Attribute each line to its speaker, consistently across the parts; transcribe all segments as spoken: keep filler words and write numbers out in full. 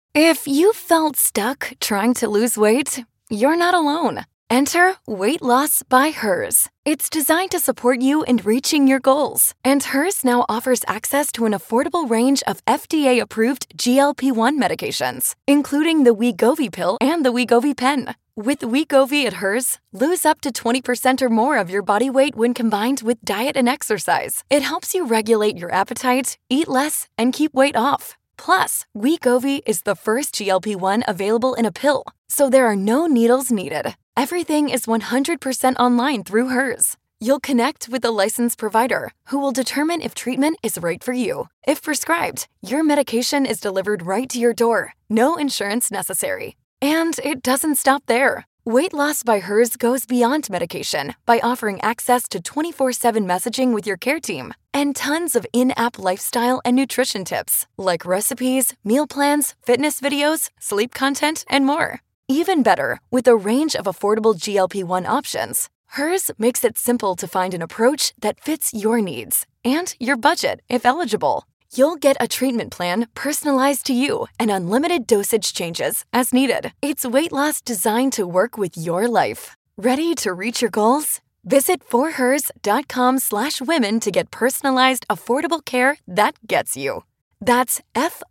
Speaker 1: If you felt stuck trying to lose weight, you're not alone. Enter Weight Loss by Hers. It's designed to support you in reaching your goals. And Hers now offers access to an affordable range of F D A-approved G L P one medications, including the Wegovy pill and the Wegovy pen. With Wegovy at Hers, lose up to twenty percent or more of your body weight when combined with diet and exercise. It helps you regulate your appetite, eat less, and keep weight off. Plus, Wegovy is the first G L P one available in a pill, so there are no needles needed. Everything is one hundred percent online through Hers. You'll connect with a licensed provider who will determine if treatment is right for you. If prescribed, your medication is delivered right to your door. No insurance necessary. And it doesn't stop there. Weight Loss by Hers goes beyond medication by offering access to twenty-four seven messaging with your care team and tons of in-app lifestyle and nutrition tips like recipes, meal plans, fitness videos, sleep content, and more. Even better, with a range of affordable G L P one options, Hers makes it simple to find an approach that fits your needs and your budget if eligible. You'll get a treatment plan personalized to you and unlimited dosage changes as needed. It's weight loss designed to work with your life. Ready to reach your goals? Visit forhers.com slash women to get personalized, affordable care that gets you. That's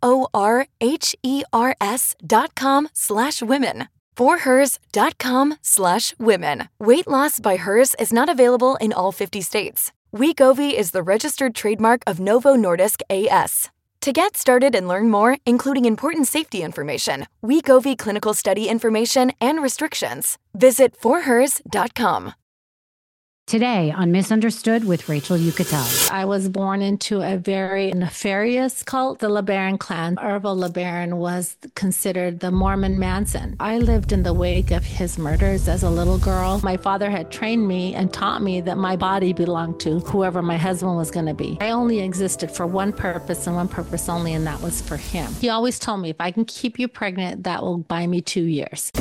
Speaker 1: F-O-R-H-E-R-S dot com slash women. forhers.com slash women. Weight Loss by Hers is not available in all fifty states. Wegovy is the registered trademark of Novo Nordisk A S. To get started and learn more, including important safety information, Wegovy clinical study information, and restrictions, visit forhers dot com.
Speaker 2: Today on Misunderstood with Rachel Uchitel.
Speaker 3: I was born into a very nefarious cult, the LeBaron clan. Errol LeBaron was considered the Mormon Manson. I lived in the wake of his murders as a little girl. My father had trained me and taught me that my body belonged to whoever my husband was going to be. I only existed for one purpose and one purpose only, and that was for him. He always told me, if I can keep you pregnant, that will buy me two years.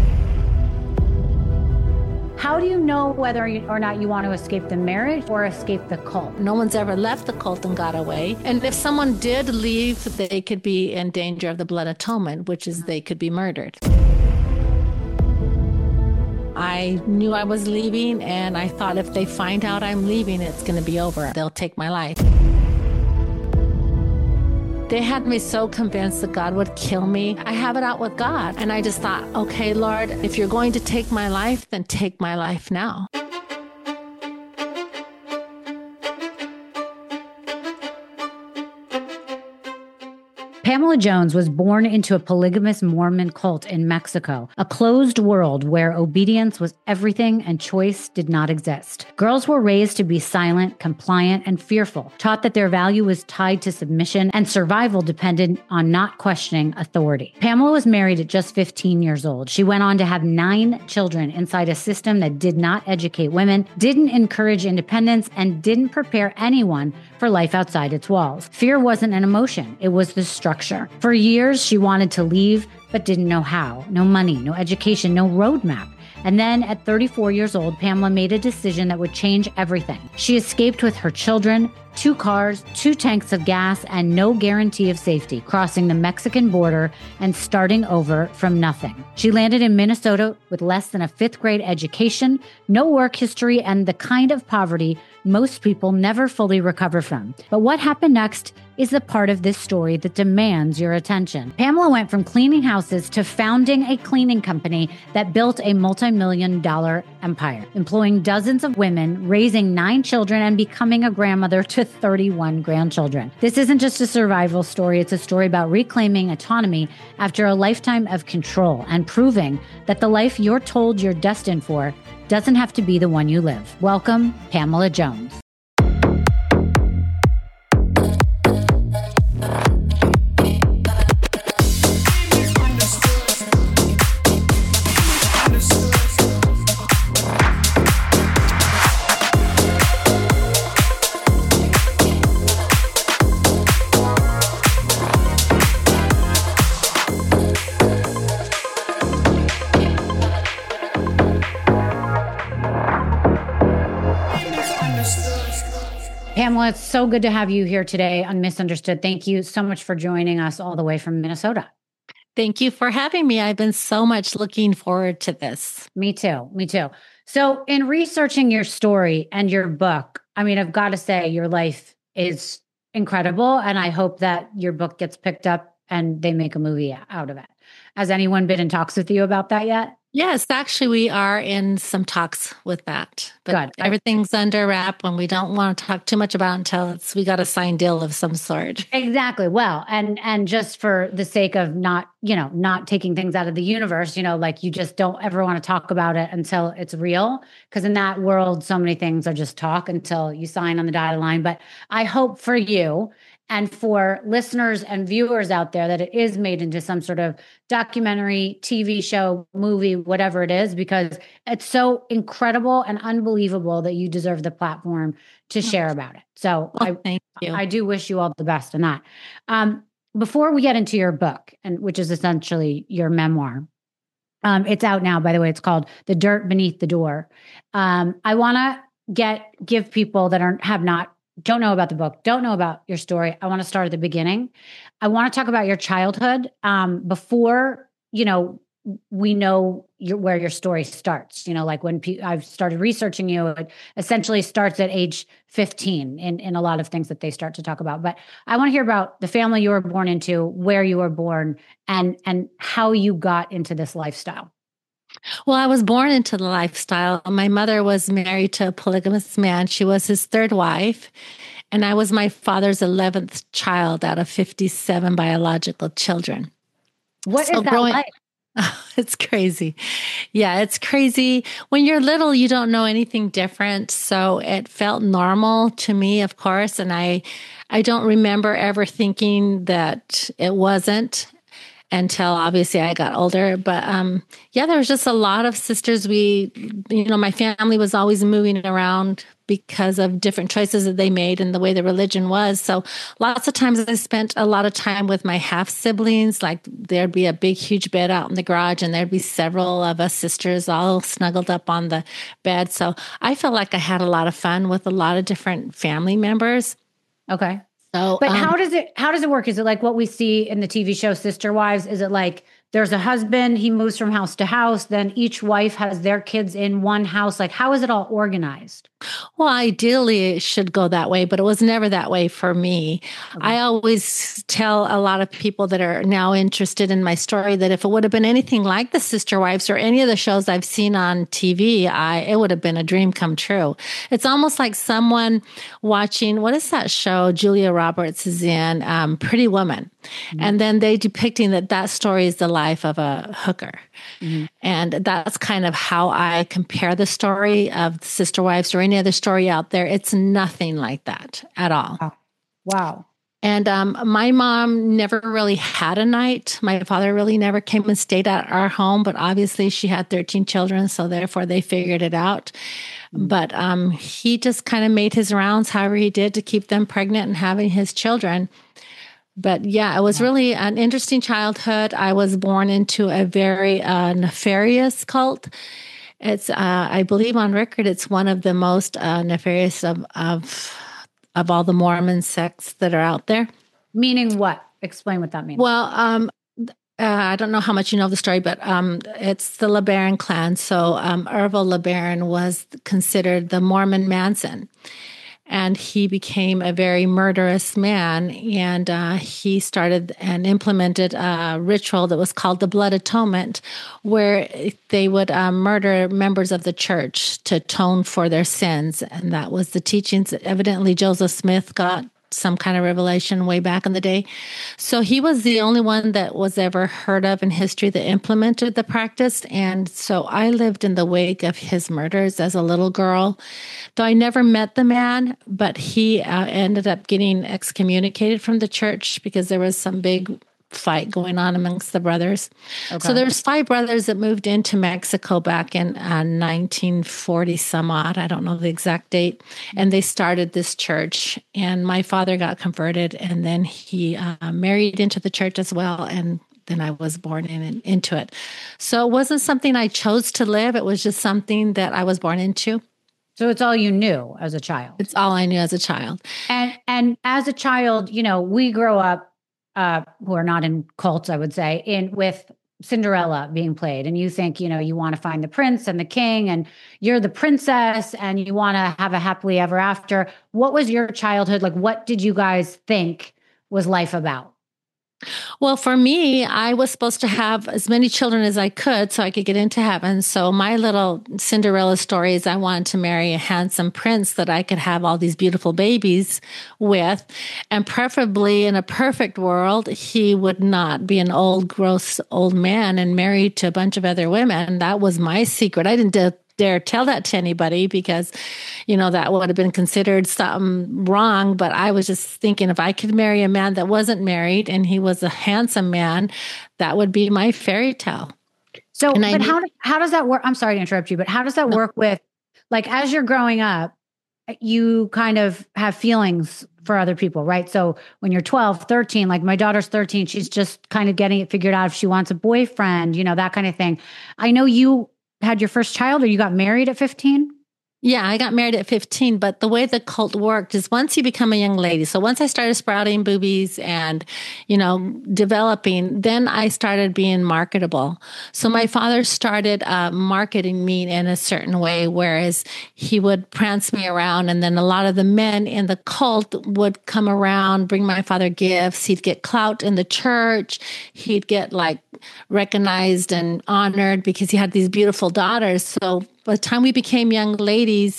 Speaker 2: How do you know whether or not you want to escape the marriage or escape the cult?
Speaker 3: No one's ever left the cult and got away. And if someone did leave, they could be in danger of the blood atonement, which is they could be murdered. I knew I was leaving, and I thought if they find out I'm leaving, it's going to be over. They'll take my life. They had me so convinced that God would kill me. I have it out with God. And I just thought, okay, Lord, if you're going to take my life, then take my life now.
Speaker 2: Pamela Jones was born into a polygamous Mormon cult in Mexico, a closed world where obedience was everything and choice did not exist. Girls were raised to be silent, compliant, and fearful, taught that their value was tied to submission and survival depended on not questioning authority. Pamela was married at just fifteen years old. She went on to have nine children inside a system that did not educate women, didn't encourage independence, and didn't prepare anyone for life outside its walls. Fear wasn't an emotion. It was the structure. For years, she wanted to leave, but didn't know how. No money, no education, no roadmap. And then at thirty-four years old, Pamela made a decision that would change everything. She escaped with her children, two cars, two tanks of gas, and no guarantee of safety, crossing the Mexican border and starting over from nothing. She landed in Minnesota with less than a fifth grade education, no work history, and the kind of poverty most people never fully recover from. But what happened next is the part of this story that demands your attention. Pamela went from cleaning houses to founding a cleaning company that built a multi-million dollar empire, employing dozens of women, raising nine children, and becoming a grandmother to thirty-one grandchildren. This isn't just a survival story. It's a story about reclaiming autonomy after a lifetime of control and proving that the life you're told you're destined for doesn't have to be the one you live. Welcome, Pamela Jones. Pamela, it's so good to have you here today on Misunderstood. Thank you so much for joining us all the way from Minnesota.
Speaker 3: Thank you for having me. I've been so much looking forward to this.
Speaker 2: Me too. Me too. So, in researching your story and your book, I mean, I've got to say, your life is incredible. And I hope that your book gets picked up and they make a movie out of it. Has anyone been in talks with you about that yet?
Speaker 3: Yes, actually, we are in some talks with that. But
Speaker 2: Good.
Speaker 3: everything's under wrap, and we don't want to talk too much about it until it's we got a signed deal of some sort.
Speaker 2: Exactly. Well, and and just for the sake of not, you know, not taking things out of the universe, you know, like you just don't ever want to talk about it until it's real. Because in that world, so many things are just talk until you sign on the dotted line. But I hope for you and for listeners and viewers out there that it is made into some sort of documentary, T V show, movie, whatever it is, because it's so incredible and unbelievable that you deserve the platform to share about it. So
Speaker 3: Well,
Speaker 2: I,
Speaker 3: thank you.
Speaker 2: I do wish you all the best in that. Um, before we get into your book, and which is essentially your memoir, um, it's out now, by the way. It's called The Dirt Beneath the Door. Um, I want to get give people that are have not don't know about the book, don't know about your story. I want to start at the beginning. I want to talk about your childhood um, before, you know, we know your, where your story starts. You know, like when pe- I've started researching you, it essentially starts at age fifteen in, in a lot of things that they start to talk about. But I want to hear about the family you were born into, where you were born, and and how you got into this lifestyle.
Speaker 3: Well, I was born into the lifestyle. My mother was married to a polygamous man. She was his third wife. And I was my father's eleventh child out of fifty-seven biological children.
Speaker 2: What
Speaker 3: So
Speaker 2: is that
Speaker 3: growing-
Speaker 2: like?
Speaker 3: It's crazy. Yeah, it's crazy. When you're little, you don't know anything different. So it felt normal to me, of course. And I, I don't remember ever thinking that it wasn't until obviously I got older. But um, yeah, there was just a lot of sisters. We, you know, my family was always moving around because of different choices that they made and the way the religion was. So lots of times I spent a lot of time with my half siblings. Like there'd be a big, huge bed out in the garage and there'd be several of us sisters all snuggled up on the bed. So I felt like I had a lot of fun with a lot of different family members.
Speaker 2: Okay.
Speaker 3: So,
Speaker 2: but
Speaker 3: um,
Speaker 2: how does it how does it work? Is it like what we see in the T V show Sister Wives? Is it like there's a husband, he moves from house to house, then each wife has their kids in one house? Like, how is it all organized?
Speaker 3: Well, ideally it should go that way, but it was never that way for me.
Speaker 2: Okay.
Speaker 3: I always tell a lot of people that are now interested in my story that if it would have been anything like the Sister Wives or any of the shows I've seen on T V, I it would have been a dream come true. It's almost like someone watching, what is that show Julia Roberts is in, um, Pretty Woman. Mm-hmm. And then they depicting that that story is the life of a hooker. Mm-hmm. And that's kind of how I compare the story of Sister Wives or any other story out there. It's nothing like that at all.
Speaker 2: Wow. Wow.
Speaker 3: And um, my mom never really had a night. My father really never came and stayed at our home, but obviously she had thirteen children, so therefore they figured it out. Mm-hmm. But um, he just kind of made his rounds however he did to keep them pregnant and having his children. But yeah, it was really an interesting childhood. I was born into a very uh, nefarious cult. It's, uh, I believe on record, it's one of the most uh, nefarious of, of of all the Mormon sects that are out there.
Speaker 2: Meaning what? Explain what that means.
Speaker 3: Well, um, uh, I don't know how much you know of the story, but um, it's the LeBaron clan. So um, Ervil LeBaron was considered the Mormon Manson. And he became a very murderous man. And uh, he started and implemented a ritual that was called the Blood Atonement, where they would uh, murder members of the church to atone for their sins. And that was the teachings that evidently Joseph Smith got some kind of revelation way back in the day. So he was the only one that was ever heard of in history that implemented the practice. And so I lived in the wake of his murders as a little girl. Though I never met the man, but he uh, ended up getting excommunicated from the church because there was some big fight going on amongst the brothers. Okay. So there's five brothers that moved into Mexico back in uh, nineteen forty some odd. I don't know the exact date. And they started this church. And my father got converted, and then he uh, married into the church as well. And then I was born in into it. So it wasn't something I chose to live. It was just something that I was born into.
Speaker 2: So it's all you knew as a child.
Speaker 3: It's all I knew as a child.
Speaker 2: And and as a child, you know, we grow up uh, who are not in cults, I would say, in with Cinderella being played, and you think, you know, you want to find the prince and the king, and you're the princess, and you want to have a happily ever after. What was your childhood like? What did you guys think was life about?
Speaker 3: Well, for me, I was supposed to have as many children as I could so I could get into heaven. So my little Cinderella story is I wanted to marry a handsome prince that I could have all these beautiful babies with. And preferably in a perfect world, he would not be an old, gross old man and married to a bunch of other women. That was my secret. I didn't do dare tell that to anybody because, you know, that would have been considered something wrong. But I was just thinking if I could marry a man that wasn't married and he was a handsome man, that would be my fairy tale.
Speaker 2: So,
Speaker 3: and
Speaker 2: but
Speaker 3: I,
Speaker 2: how, how does that work? I'm sorry to interrupt you, but how does that
Speaker 3: no.
Speaker 2: work with, like, as you're growing up, you kind of have feelings for other people, right? So when you're twelve, thirteen, like my daughter's thirteen, she's just kind of getting it figured out if she wants a boyfriend, you know, that kind of thing. I know you had your first child or you got married at fifteen?
Speaker 3: Yeah, I got married at fifteen, but the way the cult worked is once you become a young lady. So once I started sprouting boobies and, you know, developing, then I started being marketable. So my father started uh, marketing me in a certain way, whereas he would prance me around. And then a lot of the men in the cult would come around, bring my father gifts. He'd get clout in the church. He'd get like recognized and honored because he had these beautiful daughters. So by the time we became young ladies,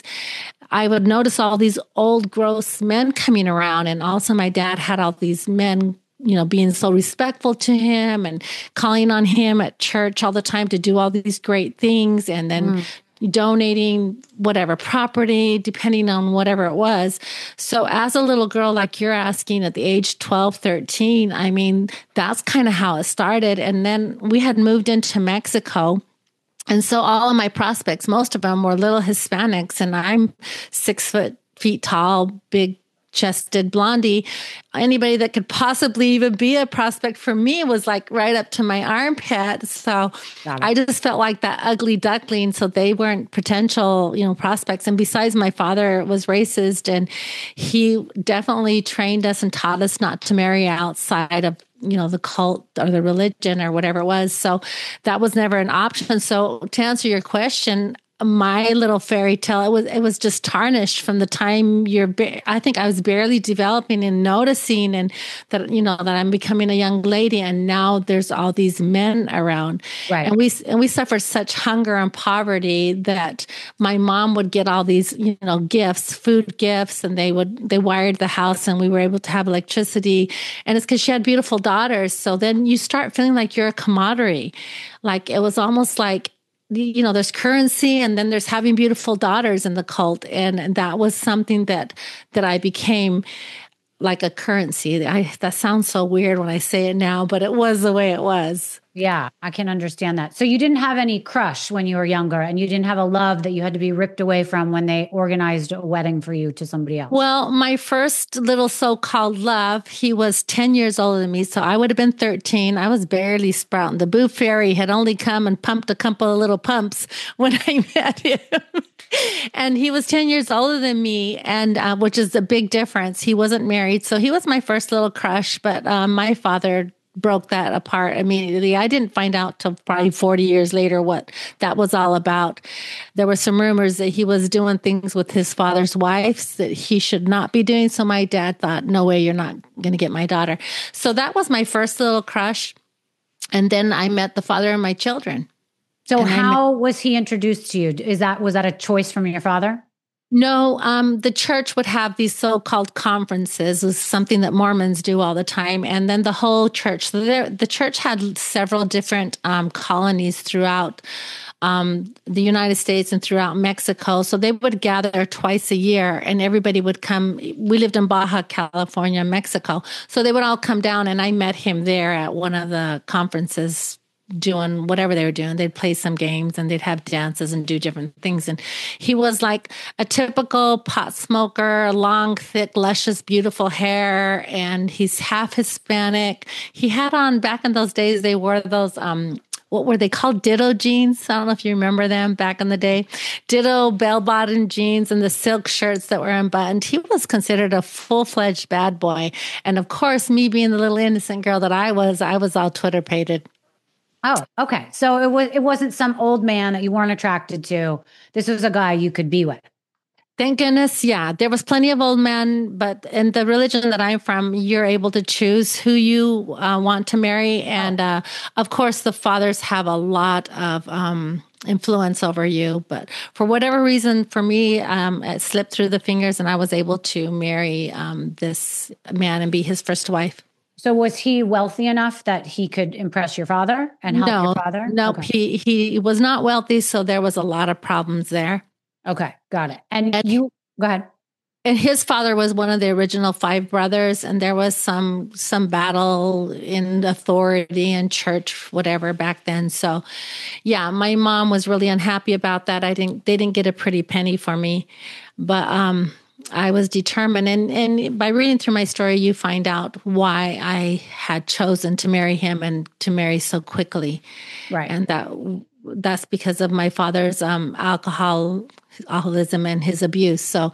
Speaker 3: I would notice all these old, gross men coming around. And also my dad had all these men, you know, being so respectful to him and calling on him at church all the time to do all these great things. And then mm. donating whatever property, depending on whatever it was. So as a little girl, like you're asking at the age twelve, thirteen, I mean, that's kind of how it started. And then we had moved into Mexico. And so all of my prospects, most of them were little Hispanics, and I'm six foot feet tall, big chested blondie. Anybody that could possibly even be a prospect for me was like right up to my armpit. So I just felt like that ugly duckling. So they weren't potential, you know, prospects. And besides, my father was racist, and he definitely trained us and taught us not to marry outside of, you know, the cult or the religion or whatever it was. So that was never an option. So to answer your question, my little fairy tale, it was it was just tarnished from the time you're, ba- I think I was barely developing and noticing and that, you know, that I'm becoming a young lady, and now there's all these men around.
Speaker 2: Right.
Speaker 3: And we, and we suffered such hunger and poverty that my mom would get all these, you know, gifts, food gifts, and they would, they wired the house and we were able to have electricity. And it's because she had beautiful daughters. So then you start feeling like you're a commodity. Like it was almost like, you know, there's currency and then there's having beautiful daughters in the cult. And, and that was something that, that I became like a currency. I, that sounds so weird when I say it now, but it was the way it was.
Speaker 2: Yeah, I can understand that. So you didn't have any crush when you were younger, and you didn't have a love that you had to be ripped away from when they organized a wedding for you to somebody else?
Speaker 3: Well, my first little so-called love, he was ten years older than me, so I would have been thirteen. I was barely sprouting. The Boo Fairy had only come and pumped a couple of little pumps when I met him. And he was ten years older than me, and uh, which is a big difference. He wasn't married, so he was my first little crush, but um, my father broke that apart immediately. I didn't find out till probably forty years later what that was all about. There were some rumors that he was doing things with his father's wives that he should not be doing. So my dad thought, no way, you're not going to get my daughter. So that was my first little crush. And then I met the father of my children.
Speaker 2: So
Speaker 3: and
Speaker 2: how met- was he introduced to you? Is that, was that a choice from your father?
Speaker 3: No, um, the church would have these so-called conferences. It was something that Mormons do all the time. And then the whole church, so there, the church had several different um, colonies throughout um, the United States and throughout Mexico. So they would gather twice a year and everybody would come. We lived in Baja California, Mexico. So they would all come down, and I met him there at one of the conferences doing whatever they were doing. They'd play some games and they'd have dances and do different things. And he was like a typical pot smoker, long, thick, luscious, beautiful hair. And he's half Hispanic. He had on, back in those days, they wore those, um, what were they called? Ditto jeans. I don't know if you remember them back in the day. Ditto bell-bottom jeans and the silk shirts that were unbuttoned. He was considered a full-fledged bad boy. And of course, me being the little innocent girl that I was, I was all Twitter-pated.
Speaker 2: Oh, okay. So it was it wasn't some old man that you weren't attracted to. This was a guy you could be with.
Speaker 3: Thank goodness. Yeah, there was plenty of old men, but in the religion that I'm from, you're able to choose who you uh, want to marry. And uh, of course, the fathers have a lot of um, influence over you. But for whatever reason, for me, um, it slipped through the fingers and I was able to marry um, this man and be his first wife.
Speaker 2: So was he wealthy enough that he could impress your father and help
Speaker 3: no,
Speaker 2: your father?
Speaker 3: No,
Speaker 2: okay.
Speaker 3: he, he was not wealthy. So there was a lot of problems there.
Speaker 2: Okay, got it. And, and you, go ahead.
Speaker 3: And his father was one of the original five brothers, and there was some some battle in authority and church, whatever, back then. So, yeah, my mom was really unhappy about that. I didn't. They didn't get a pretty penny for me, but um, I was determined. And and by reading through my story, you find out why I had chosen to marry him and to marry so quickly,
Speaker 2: right?
Speaker 3: And that. That's because of my father's um, alcohol, alcoholism and his abuse. So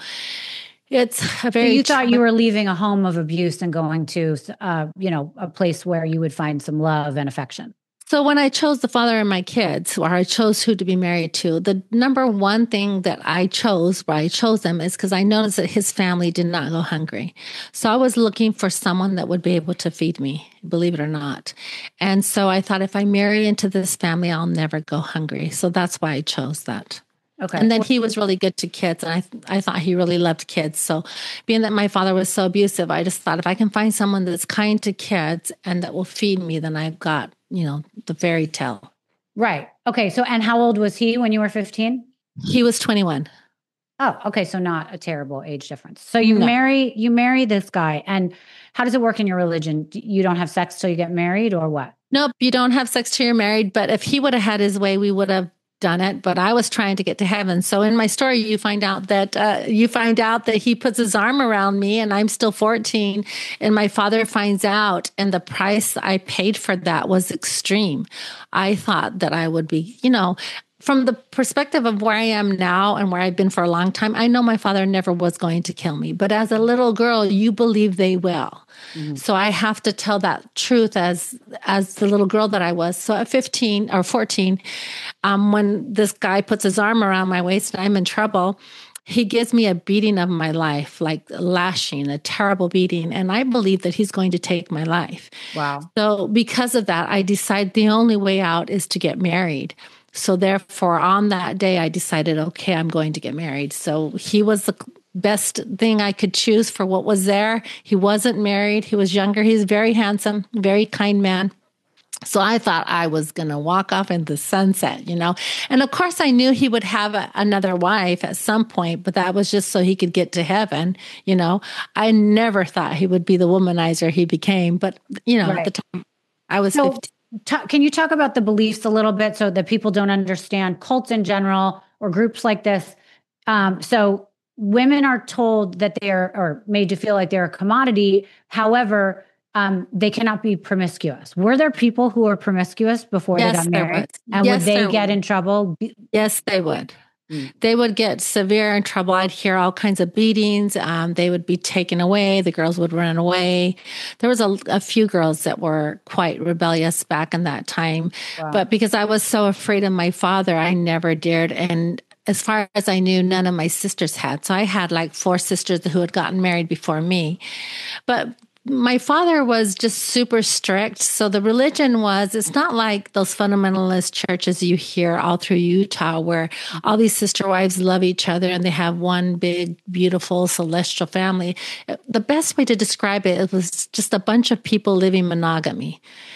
Speaker 3: it's a very.
Speaker 2: So you thought you were leaving a home of abuse and going to, uh, you know, a place where you would find some love and affection.
Speaker 3: So when I chose the father of my kids, or I chose who to be married to, the number one thing that I chose, why I chose them, is because I noticed that his family did not go hungry. So I was looking for someone that would be able to feed me, believe it or not. And so I thought, if I marry into this family, I'll never go hungry. So that's why I chose that.
Speaker 2: Okay.
Speaker 3: And then he was really good to kids. And I, I thought he really loved kids. So being that my father was so abusive, I just thought, if I can find someone that's kind to kids and that will feed me, then I've got, you know, the fairy tale.
Speaker 2: Right. Okay. So, and how old was he when you were fifteen?
Speaker 3: He was twenty-one.
Speaker 2: Oh, okay. So not a terrible age difference. So you
Speaker 3: No.
Speaker 2: marry, you marry this guy. And how does it work in your religion? You don't have sex till you get married, or what?
Speaker 3: Nope. You don't have sex till you're married. But if he would have had his way, we would have done it. But I was trying to get to heaven. So in my story, you find out that uh, you find out that he puts his arm around me, and I'm still fourteen, and my father finds out, and the price I paid for that was extreme. I thought that I would be, you know, from the perspective of where I am now and where I've been for a long time, I know my father never was going to kill me. But as a little girl, you believe they will. Mm-hmm. So I have to tell that truth as as the little girl that I was. So at fifteen or fourteen, um, when this guy puts his arm around my waist and I'm in trouble, he gives me a beating of my life, like lashing, a terrible beating. And I believe that he's going to take my life.
Speaker 2: Wow.
Speaker 3: So because of that, I decide the only way out is to get married. So therefore, on that day, I decided, okay, I'm going to get married. So he was the best thing I could choose for what was there. He wasn't married. He was younger. He's very handsome, very kind man. So I thought I was going to walk off into the sunset, you know. And of course, I knew he would have a, another wife at some point, but that was just so he could get to heaven, you know. I never thought he would be the womanizer he became. But, you know,
Speaker 2: right.
Speaker 3: at the time, I was
Speaker 2: so,
Speaker 3: fifteen.
Speaker 2: T- can you talk about the beliefs a little bit so that people don't understand cults in general or groups like this? Um, so women are told that they're, or made to feel like they're a commodity. However, um, they cannot be promiscuous. Were there people who were promiscuous before
Speaker 3: Yes,
Speaker 2: they got
Speaker 3: there
Speaker 2: married?
Speaker 3: was.
Speaker 2: And
Speaker 3: Yes,
Speaker 2: would they
Speaker 3: there
Speaker 2: get
Speaker 3: was.
Speaker 2: in trouble?
Speaker 3: Yes, they would. They would get severe in trouble. I'd hear all kinds of beatings. Um, they would be taken away. The girls would run away. There was a, a few girls that were quite rebellious back in that time.
Speaker 2: Wow.
Speaker 3: But because I was so afraid of my father, I never dared. And as far as I knew, none of my sisters had. So I had like four sisters who had gotten married before me. But my father was just super strict. So the religion was, it's not like those fundamentalist churches you hear all through Utah where all these sister wives love each other and they have one big, beautiful, celestial family. The best way to describe it, it was just a bunch of people living monogamy.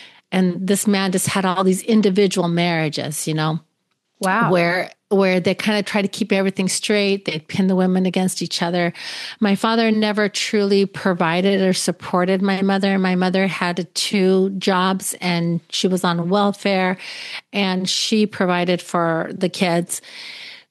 Speaker 3: And this man just had all these individual marriages, you know.
Speaker 2: Wow.
Speaker 3: Where where they kind of try to keep everything straight. They pin the women against each other. My father never truly provided or supported my mother. My mother had two jobs and she was on welfare and she provided for the kids.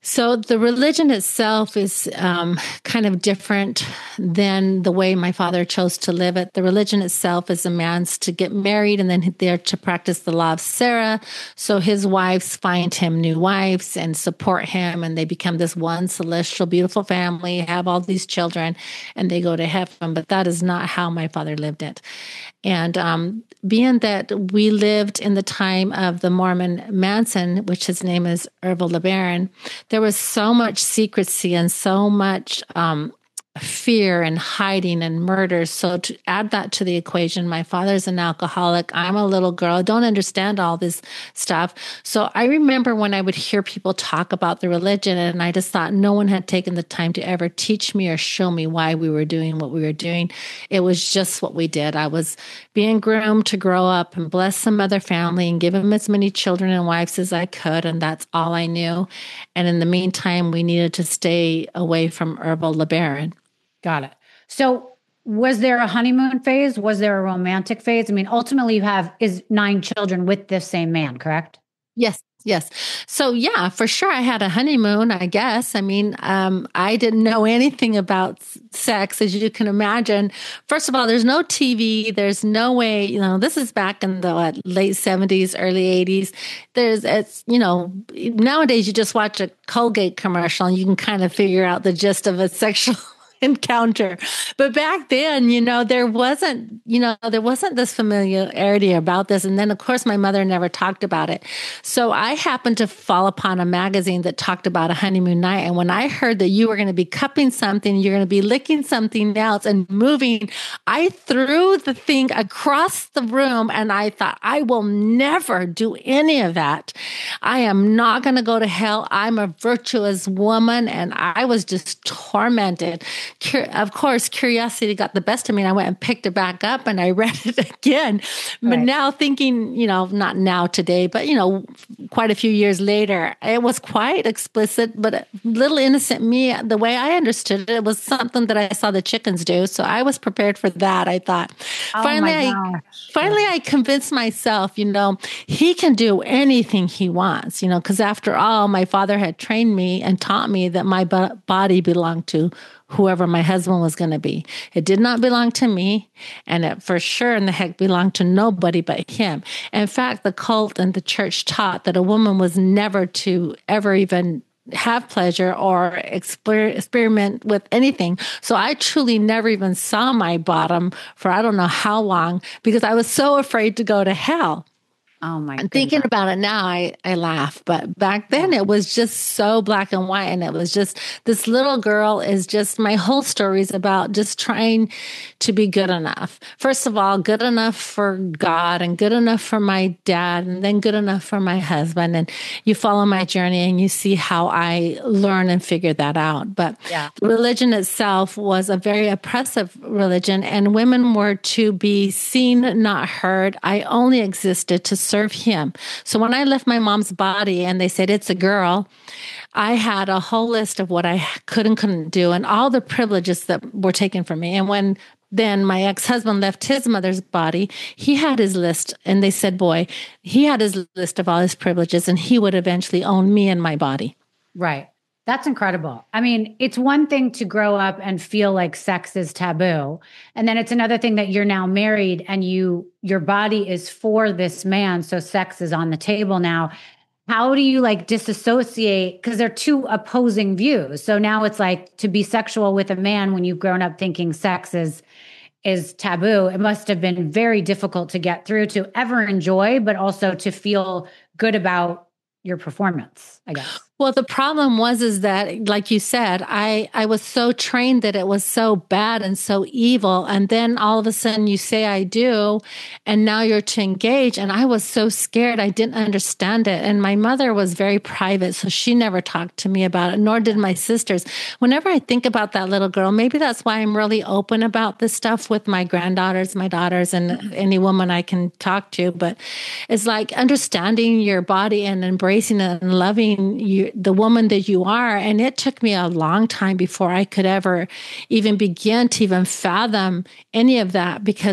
Speaker 3: So the religion itself is um, kind of different than the way my father chose to live it. The religion itself is a man's to get married and then they're to practice the law of Sarah. So his wives find him new wives and support him, and they become this one celestial, beautiful family, have all these children, and they go to heaven. But that is not how my father lived it. And um, being that we lived in the time of the Mormon Manson, which his name is Ervil LeBaron, there was so much secrecy and so much um, fear and hiding and murder. So to add that to the equation, my father's an alcoholic. I'm a little girl. I don't understand all this stuff. So I remember when I would hear people talk about the religion, and I just thought no one had taken the time to ever teach me or show me why we were doing what we were doing. It was just what we did. I was being groomed to grow up and bless some other family and give them as many children and wives as I could. And that's all I knew. And in the meantime, we needed to stay away from Ervil LeBaron.
Speaker 2: Got it. So was there a honeymoon phase? Was there a romantic phase? I mean, ultimately you have is nine children with this same man, correct?
Speaker 3: Yes. Yes. So yeah, for sure. I had a honeymoon, I guess. I mean, um, I didn't know anything about sex, as you can imagine. First of all, there's no T V. There's no way, you know, this is back in the what, late seventies, early eighties. There's, it's, you know, nowadays you just watch a Colgate commercial and you can kind of figure out the gist of a sexual encounter. But back then, you know, there wasn't, you know, there wasn't this familiarity about this. And then, of course, my mother never talked about it. So I happened to fall upon a magazine that talked about a honeymoon night. And when I heard that you were going to be cupping something, you're going to be licking something else and moving, I threw the thing across the room and I thought, I will never do any of that. I am not going to go to hell. I'm a virtuous woman. And I was just tormented. Of course, curiosity got the best of me, and I went and picked it back up and I read it again. But right. Now thinking, you know, not now today, but, you know, quite a few years later, it was quite explicit, but little innocent me, the way I understood it, it was something that I saw the chickens do. So I was prepared for that, I thought.
Speaker 2: Oh
Speaker 3: finally, I, finally, I convinced myself, you know, he can do anything he wants, you know, because after all, my father had trained me and taught me that my body belonged to whoever my husband was going to be. It did not belong to me, and it for sure in the heck belonged to nobody but him. In fact, the cult and the church taught that a woman was never to ever even have pleasure or exper- experiment with anything. So I truly never even saw my bottom for I don't know how long because I was so afraid to go to hell.
Speaker 2: Oh my
Speaker 3: God. Thinking about it now, I, I laugh. But back then it was just so black and white. And it was just, this little girl is just, my whole story is about just trying to be good enough. First of all, good enough for God and good enough for my dad and then good enough for my husband. And you follow my journey and you see how I learn and figure that out. But yeah. Religion itself was a very oppressive religion and women were to be seen, not heard. I only existed to serve him. So when I left my mom's body and they said, it's a girl, I had a whole list of what I could and couldn't do and all the privileges that were taken from me. And when then my ex-husband left his mother's body, he had his list and they said, boy, he had his list of all his privileges and he would eventually own me and my body.
Speaker 2: Right. That's incredible. I mean, it's one thing to grow up and feel like sex is taboo. And then it's another thing that you're now married and you, your body is for this man. So sex is on the table now. How do you like disassociate? Because they're two opposing views. So now it's like to be sexual with a man when you've grown up thinking sex is, is taboo. It must have been very difficult to get through to ever enjoy, but also to feel good about your performance, I guess.
Speaker 3: Well, the problem was, is that, like you said, I, I was so trained that it was so bad and so evil. And then all of a sudden you say, I do, and now you're to engage. And I was so scared. I didn't understand it. And my mother was very private, so she never talked to me about it, nor did my sisters. Whenever I think about that little girl, maybe that's why I'm really open about this stuff with my granddaughters, my daughters, and any woman I can talk to. But it's like understanding your body and embracing it and loving you, the woman that you are. And it took me a long time before I could ever even begin to even fathom any of that, because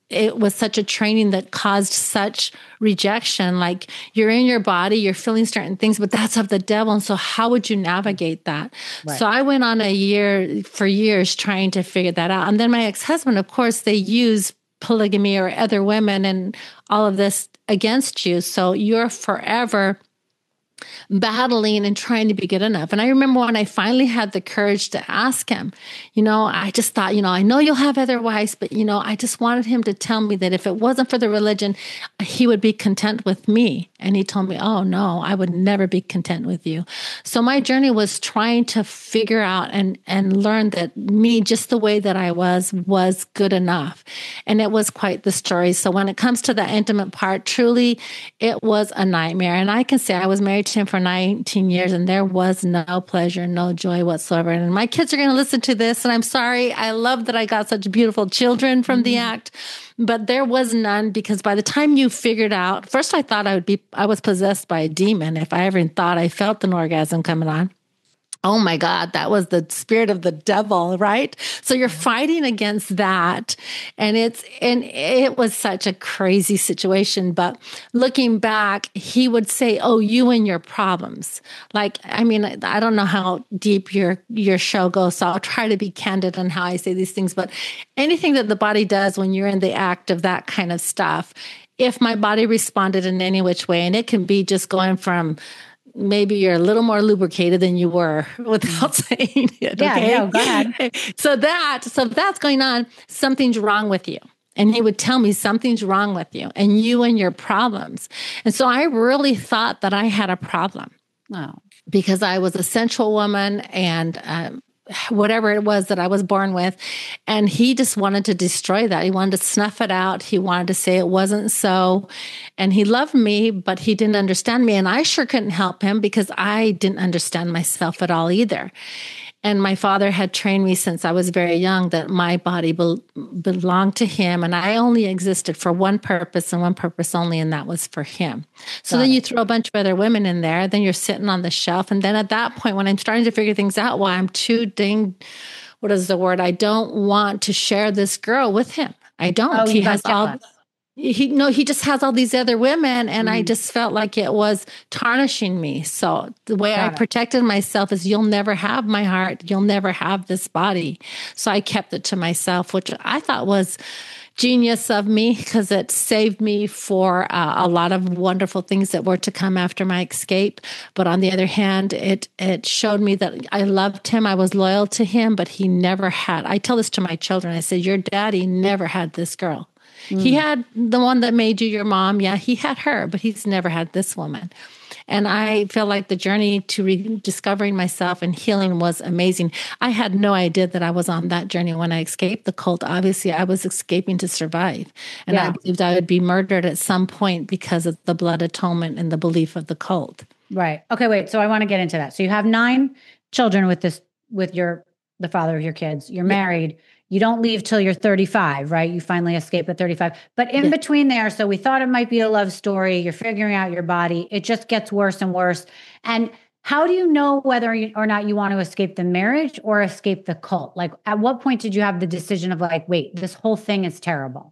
Speaker 3: it was such a training that caused such rejection. Like, you're in your body, you're feeling certain things, but that's of the devil. And so how would you navigate that? Right. So I went on a year for years trying to figure that out. And then my ex-husband, of course, they use polygamy or other women and all of this against you. So you're forever battling and trying to be good enough. And I remember when I finally had the courage to ask him, you know, I just thought, you know, I know you'll have other wives, but, you know, I just wanted him to tell me that if it wasn't for the religion, he would be content with me. And he told me, oh, no, I would never be content with you. So my journey was trying to figure out and, and learn that me, just the way that I was, was good enough. And it was quite the story. So when it comes to the intimate part, truly, it was a nightmare. And I can say I was married to him for nineteen years, and there was no pleasure, no joy whatsoever. And my kids are going to listen to this, and I'm sorry. I love that I got such beautiful children from mm-hmm. the act, but there was none, because by the time you figured out, first I thought I would be, I was possessed by a demon if I ever thought I felt an orgasm coming on. Oh my God, that was the spirit of the devil, right? So you're fighting against that. And it's, and it was such a crazy situation. But looking back, he would say, oh, you and your problems. Like, I mean, I don't know how deep your, your show goes, so I'll try to be candid on how I say these things. But anything that the body does when you're in the act of that kind of stuff, if my body responded in any which way, and it can be just going from maybe you're a little more lubricated than you were without saying it.
Speaker 2: Yeah,
Speaker 3: okay?
Speaker 2: no, go ahead.
Speaker 3: So that, so if that's going on, something's wrong with you. And he would tell me something's wrong with you and you and your problems. And so I really thought that I had a problem.
Speaker 2: Oh.
Speaker 3: Because I was a sensual woman and um, whatever it was that I was born with. And he just wanted to destroy that. He wanted to snuff it out. He wanted to say it wasn't so. And he loved me, but he didn't understand me. And I sure couldn't help him because I didn't understand myself at all either. And my father had trained me since I was very young that my body be- belonged to him. And I only existed for one purpose and one purpose only, and that was for him. So Got then it. You throw a bunch of other women in there, then you're sitting on the shelf. And then at that point, when I'm starting to figure things out, well, I'm too dang, what is the word? I don't want to share this girl with him. I don't.
Speaker 2: Oh,
Speaker 3: he has all... He no, he just has all these other women, and mm. I just felt like it was tarnishing me. So the way Got I it. protected myself is, you'll never have my heart, you'll never have this body. So I kept it to myself, which I thought was genius of me, because it saved me for uh, a lot of wonderful things that were to come after my escape. But on the other hand, it it showed me that I loved him, I was loyal to him, but he never had. I tell this to my children. I said, your daddy never had this girl. Mm. He had the one that made you your mom. Yeah, he had her, but he's never had this woman. And I feel like the journey to rediscovering myself and healing was amazing. I had no idea that I was on that journey when I escaped the cult. Obviously, I was escaping to survive. And yeah. I believed I would be murdered at some point because of the blood atonement and the belief of the cult.
Speaker 2: Right. Okay, wait. So I want to get into that. So you have nine children with this, with your, the father of your kids. You're married. You don't leave till you're thirty-five, right? You finally escape at thirty-five. But in yeah. between there, so we thought it might be a love story. You're figuring out your body. It just gets worse and worse. And how do you know whether or not you want to escape the marriage or escape the cult? Like, at what point did you have the decision of like, wait, this whole thing is terrible?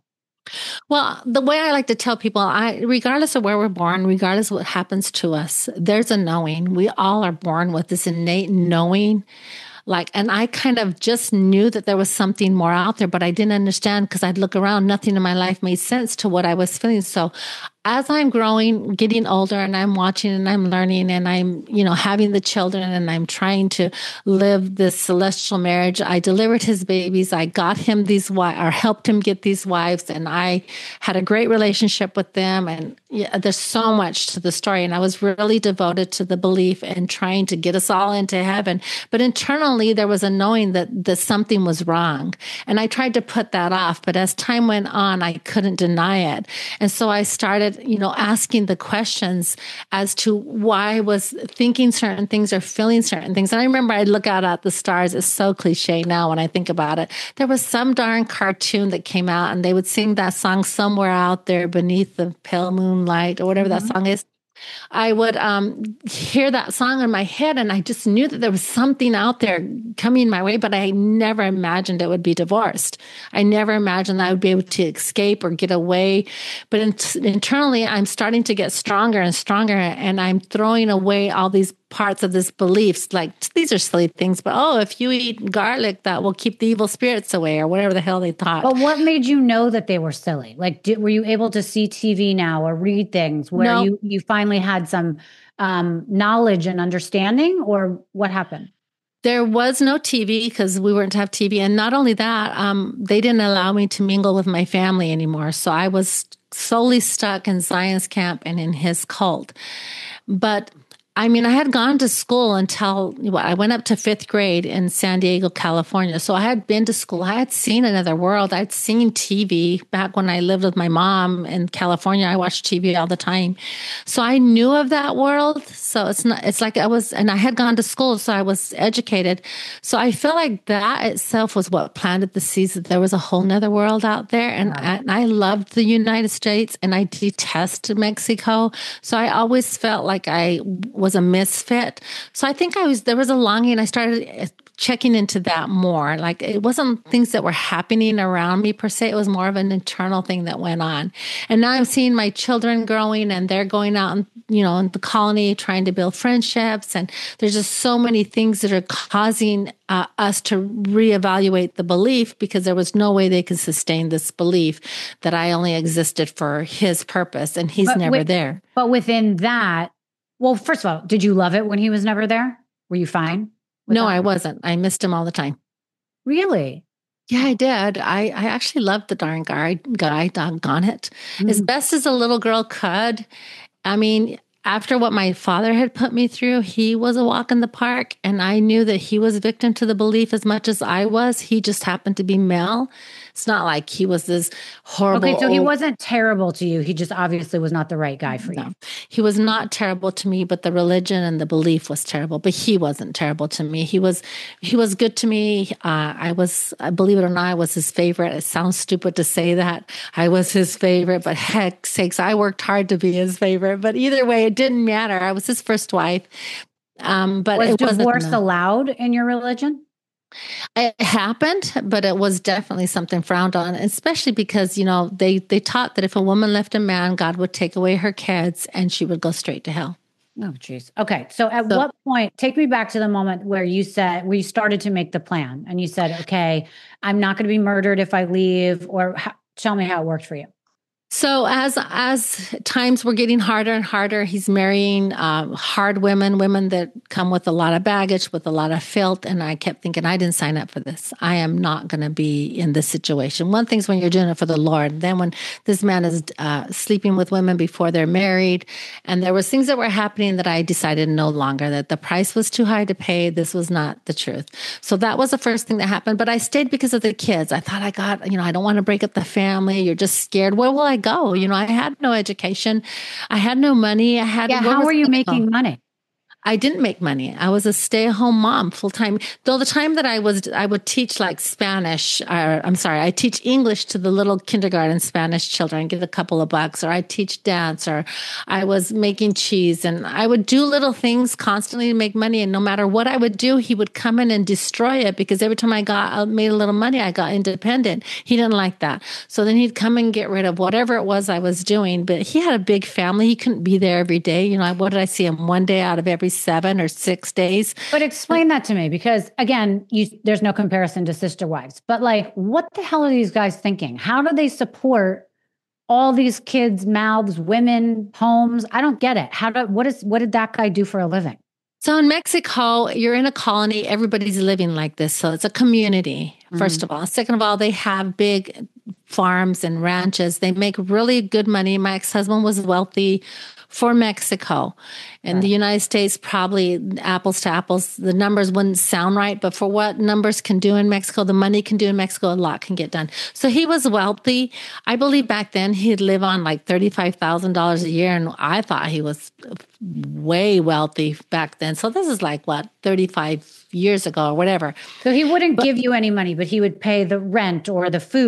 Speaker 3: Well, the way I like to tell people, I, regardless of where we're born, regardless of what happens to us, there's a knowing. We all are born with this innate knowing. Like, and I kind of just knew that there was something more out there, but I didn't understand because I'd look around. Nothing in my life made sense to what I was feeling. So as I'm growing, getting older, and I'm watching and I'm learning and I'm, you know, having the children and I'm trying to live this celestial marriage, I delivered his babies. I got him these wives, or helped him get these wives. And I had a great relationship with them. And yeah, there's so much to the story. And I was really devoted to the belief and trying to get us all into heaven. But internally, there was a knowing that, that something was wrong. And I tried to put that off. But as time went on, I couldn't deny it. And so I started, you know, asking the questions as to why I was thinking certain things or feeling certain things. And I remember I'd look out at the stars. It's so cliche now when I think about it. There was some darn cartoon that came out and they would sing that song, Somewhere Out There Beneath the Pale Moonlight, or whatever mm-hmm. that song is. I would um, hear that song in my head, and I just knew that there was something out there coming my way, but I never imagined it would be divorced. I never imagined I would be able to escape or get away. But in, internally, I'm starting to get stronger and stronger, and I'm throwing away all these parts of this beliefs. Like, these are silly things, but oh, if you eat garlic, that will keep the evil spirits away, or whatever the hell they thought.
Speaker 2: But what made you know that they were silly? Like, did, were you able to see T V now or read things where
Speaker 3: No.
Speaker 2: you, you finally had some um, knowledge and understanding, or what happened?
Speaker 3: There was no T V because we weren't to have T V. And not only that, um, they didn't allow me to mingle with my family anymore. So I was solely stuck in Zion's camp and in his cult. But I mean, I had gone to school until well, I went up to fifth grade in San Diego, California. So I had been to school. I had seen another world. I'd seen T V back when I lived with my mom in California. I watched T V all the time. So I knew of that world. So it's not, it's like I was, and I had gone to school, so I was educated. So I feel like that itself was what planted the seeds that there was a whole nother world out there. And,
Speaker 2: Wow.
Speaker 3: and I loved the United States, and I detested Mexico. So I always felt like I was a misfit. So I think I was, there was a longing. I started checking into that more. Like, it wasn't things that were happening around me per se. It was more of an internal thing that went on. And now I'm seeing my children growing, and they're going out and, you know, in the colony trying to build friendships. And there's just so many things that are causing uh, us to reevaluate the belief, because there was no way they could sustain this belief that I only existed for his purpose, and he's
Speaker 2: But
Speaker 3: never
Speaker 2: with-
Speaker 3: there.
Speaker 2: But within that, well, first of all, did you love it when he was never there? Were you fine? with
Speaker 3: No,
Speaker 2: that?
Speaker 3: I wasn't. I missed him all the time.
Speaker 2: Really?
Speaker 3: Yeah, I did. I, I actually loved the darn guy, guy, doggone it. As
Speaker 2: Mm.
Speaker 3: best as a little girl could. I mean, after what my father had put me through, he was a walk in the park. And I knew that he was victim to the belief as much as I was. He just happened to be male. It's not like he was this horrible.
Speaker 2: Okay, so he
Speaker 3: old-
Speaker 2: wasn't terrible to you. He just obviously was not the right guy for you.
Speaker 3: No, he was not terrible to me, but the religion and the belief was terrible. But he wasn't terrible to me. He was, he was good to me. Uh, I was, I believe it or not, I was his favorite. It sounds stupid to say that I was his favorite, but heck sakes, I worked hard to be his favorite. But either way, it didn't matter. I was his first wife. Um, but
Speaker 2: Was
Speaker 3: it wasn't
Speaker 2: divorce
Speaker 3: enough.
Speaker 2: allowed in your religion?
Speaker 3: It happened, but it was definitely something frowned on, especially because, you know, they, they taught that if a woman left a man, God would take away her kids and she would go straight to hell.
Speaker 2: Oh, geez. Okay. So at
Speaker 3: So-
Speaker 2: what point, take me back to the moment where you said, where you started to make the plan and you said, okay, I'm not going to be murdered if I leave, or how, tell me how it worked for you.
Speaker 3: So as as times were getting harder and harder, he's marrying um, hard women, women that come with a lot of baggage, with a lot of filth. And I kept thinking, I didn't sign up for this. I am not going to be in this situation. One thing's when you're doing it for the Lord. Then when this man is uh, sleeping with women before they're married, and there was things that were happening that I decided no longer, that the price was too high to pay. This was not the truth. So that was the first thing that happened. But I stayed because of the kids. I thought I got, you know, I don't want to break up the family. You're just scared. Where will I go? You know, I had no education. I had no money. I had.
Speaker 2: Yeah.
Speaker 3: where
Speaker 2: How
Speaker 3: was
Speaker 2: were you
Speaker 3: I gonna
Speaker 2: making
Speaker 3: go?
Speaker 2: money?
Speaker 3: I didn't make money. I was a stay-at-home mom full time. Though the time that I was, I would teach like Spanish, or I'm sorry, I teach English to the little kindergarten Spanish children, get a couple of bucks, or I teach dance, or I was making cheese, and I would do little things constantly to make money. And no matter what I would do, he would come in and destroy it, because every time I got I made a little money, I got independent. He didn't like that. So then he'd come and get rid of whatever it was I was doing. But he had a big family. He couldn't be there every day. You know, what did I see him one day out of every seven or six days?
Speaker 2: But explain that to me, because again, you, there's no comparison to sister wives, but like, what the hell are these guys thinking? How do they support all these kids' mouths, women, homes? I don't get it. How do, what is, what did that guy do for a living?
Speaker 3: So in Mexico, you're in a colony. Everybody's living like this. So it's a community, first of all. Second of all, they have big farms and ranches. They make really good money. My ex-husband was wealthy for Mexico. In the United States, probably apples to apples, the numbers wouldn't sound right, but for what numbers can do in Mexico, the money can do in Mexico, a lot can get done. So he was wealthy. I believe back then he'd live on like thirty-five thousand dollars a year, and I thought he was way wealthy back then. So this is like, what, thirty-five years ago or whatever.
Speaker 2: So he wouldn't give you any money, but he would pay the rent or the food, and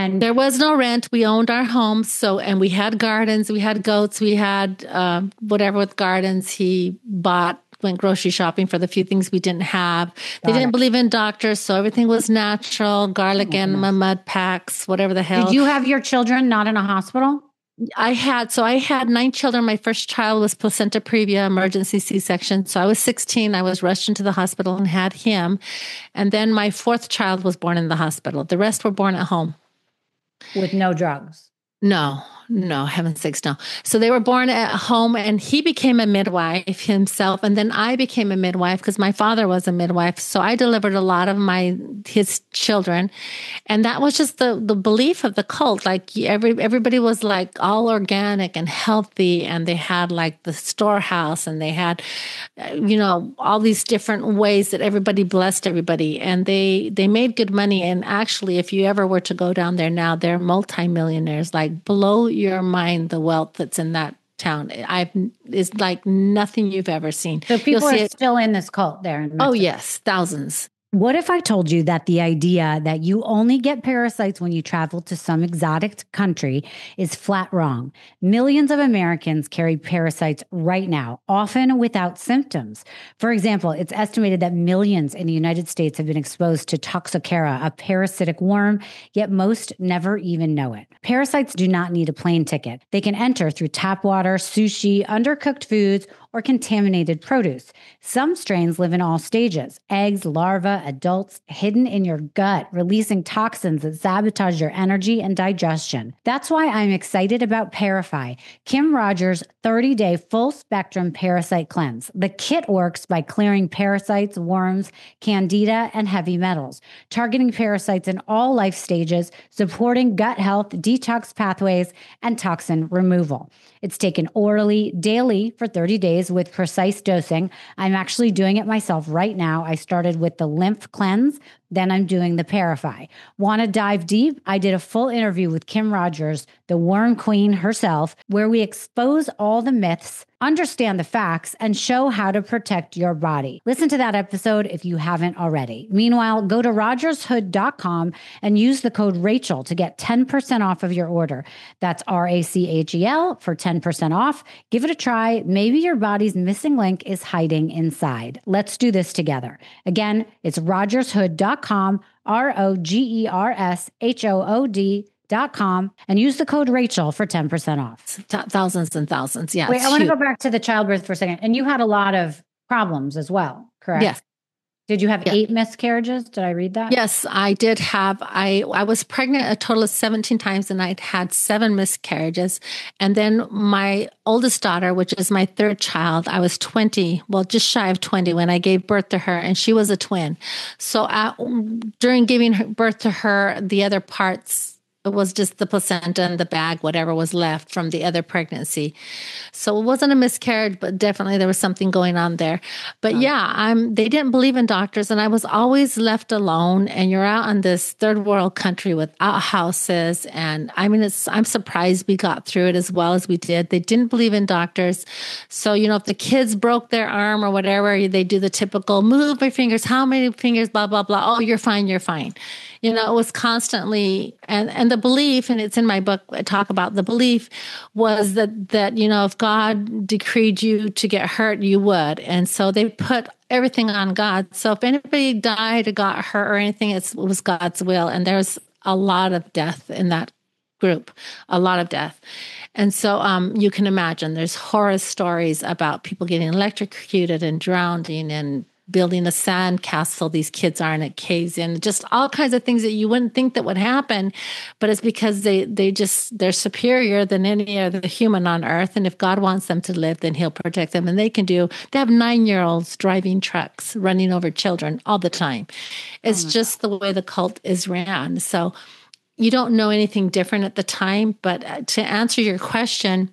Speaker 2: And
Speaker 3: there was no rent. We owned our home. So, and we had gardens, we had goats, we had uh, whatever with gardens. He bought, went grocery shopping for the few things we didn't have. They
Speaker 2: Got
Speaker 3: didn't
Speaker 2: it.
Speaker 3: believe in doctors. So everything was natural, garlic enema, mud packs, whatever the hell.
Speaker 2: Did you have your children not in a hospital?
Speaker 3: I had, so I had nine children. My first child was placenta previa, emergency C-section. So I was sixteen. I was rushed into the hospital and had him. And then my fourth child was born in the hospital. The rest were born at home.
Speaker 2: With no drugs?
Speaker 3: No, no, heaven's sakes, no. So they were born at home, and he became a midwife himself. And then I became a midwife because my father was a midwife. So I delivered a lot of my, his children. And that was just the, the belief of the cult. Like every, everybody was like all organic and healthy. And they had like the storehouse, and they had, you know, all these different ways that everybody blessed everybody. And they, they made good money. And actually, if you ever were to go down there now, they're multimillionaires, like blow your mind, the wealth that's in that town. I've is like nothing you've ever seen.
Speaker 2: So people
Speaker 3: You'll
Speaker 2: are
Speaker 3: see it-
Speaker 2: still in this cult there in Mexico.
Speaker 3: Oh, yes, thousands.
Speaker 2: What if I told you that the idea that you only get parasites when you travel to some exotic country is flat wrong? Millions of Americans carry parasites right now, often without symptoms. For example, it's estimated that millions in the United States have been exposed to Toxocara, a parasitic worm, yet most never even know it. Parasites do not need a plane ticket. They can enter through tap water, sushi, undercooked foods, or contaminated produce. Some strains live in all stages: eggs, larvae, adults, hidden in your gut, releasing toxins that sabotage your energy and digestion. That's why I'm excited about Parify, Kim Rogers' thirty-day full-spectrum parasite cleanse. The kit works by clearing parasites, worms, candida, and heavy metals, targeting parasites in all life stages, supporting gut health, detox pathways, and toxin removal. It's taken orally, daily for thirty days with precise dosing. I'm actually doing it myself right now. I started with the lymph cleanse, then I'm doing the Parify. Want to dive deep? I did a full interview with Kim Rogers, the worm queen herself, where we expose all the myths, understand the facts, and show how to protect your body. Listen to that episode if you haven't already. Meanwhile, go to rogers hood dot com and use the code Rachel to get ten percent off of your order. That's R A C H E L for ten percent off. Give it a try. Maybe your body's missing link is hiding inside. Let's do this together. Again, it's rogers hood dot com, R O G E R S H O O D dot com, and use the code Rachel for ten percent off.
Speaker 3: Th- thousands and thousands. Yeah.
Speaker 2: Wait,
Speaker 3: it's
Speaker 2: I want to
Speaker 3: huge.
Speaker 2: go back to the childbirth for a second. And you had a lot of problems as well, correct?
Speaker 3: Yes.
Speaker 2: Did you have
Speaker 3: Yeah.
Speaker 2: eight miscarriages? Did I read that?
Speaker 3: Yes, I did have, I, I was pregnant a total of seventeen times, and I'd had seven miscarriages. And then my oldest daughter, which is my third child, I was twenty, well, just shy of twenty when I gave birth to her, and she was a twin. So uh, during giving her birth to her, the other parts, it was just the placenta and the bag, whatever was left from the other pregnancy. So it wasn't a miscarriage, but definitely there was something going on there. But yeah, I'm, they didn't believe in doctors, and I was always left alone. And you're out in this third world country without houses. And I mean, it's, I'm surprised we got through it as well as we did. They didn't believe in doctors. So, you know, if the kids broke their arm or whatever, they do the typical move your fingers, how many fingers, blah, blah, blah. Oh, you're fine, you're fine. You know, it was constantly, and, and the belief, and it's in my book, I talk about the belief was that, that, you know, if God decreed you to get hurt, you would. And so they put everything on God. So if anybody died or got hurt or anything, it's, it was God's will. And there's a lot of death in that group, a lot of death. And so um, you can imagine there's horror stories about people getting electrocuted and drowning and building a sand castle these kids are, and it caves in, just all kinds of things that you wouldn't think that would happen, but it's because they they just they're superior than any other human on earth, and if God wants them to live, then he'll protect them. And they can do, they have nine-year-olds driving trucks, running over children all the time. It's oh just God. The way the cult is ran. So you don't know anything different at the time, but to answer your question,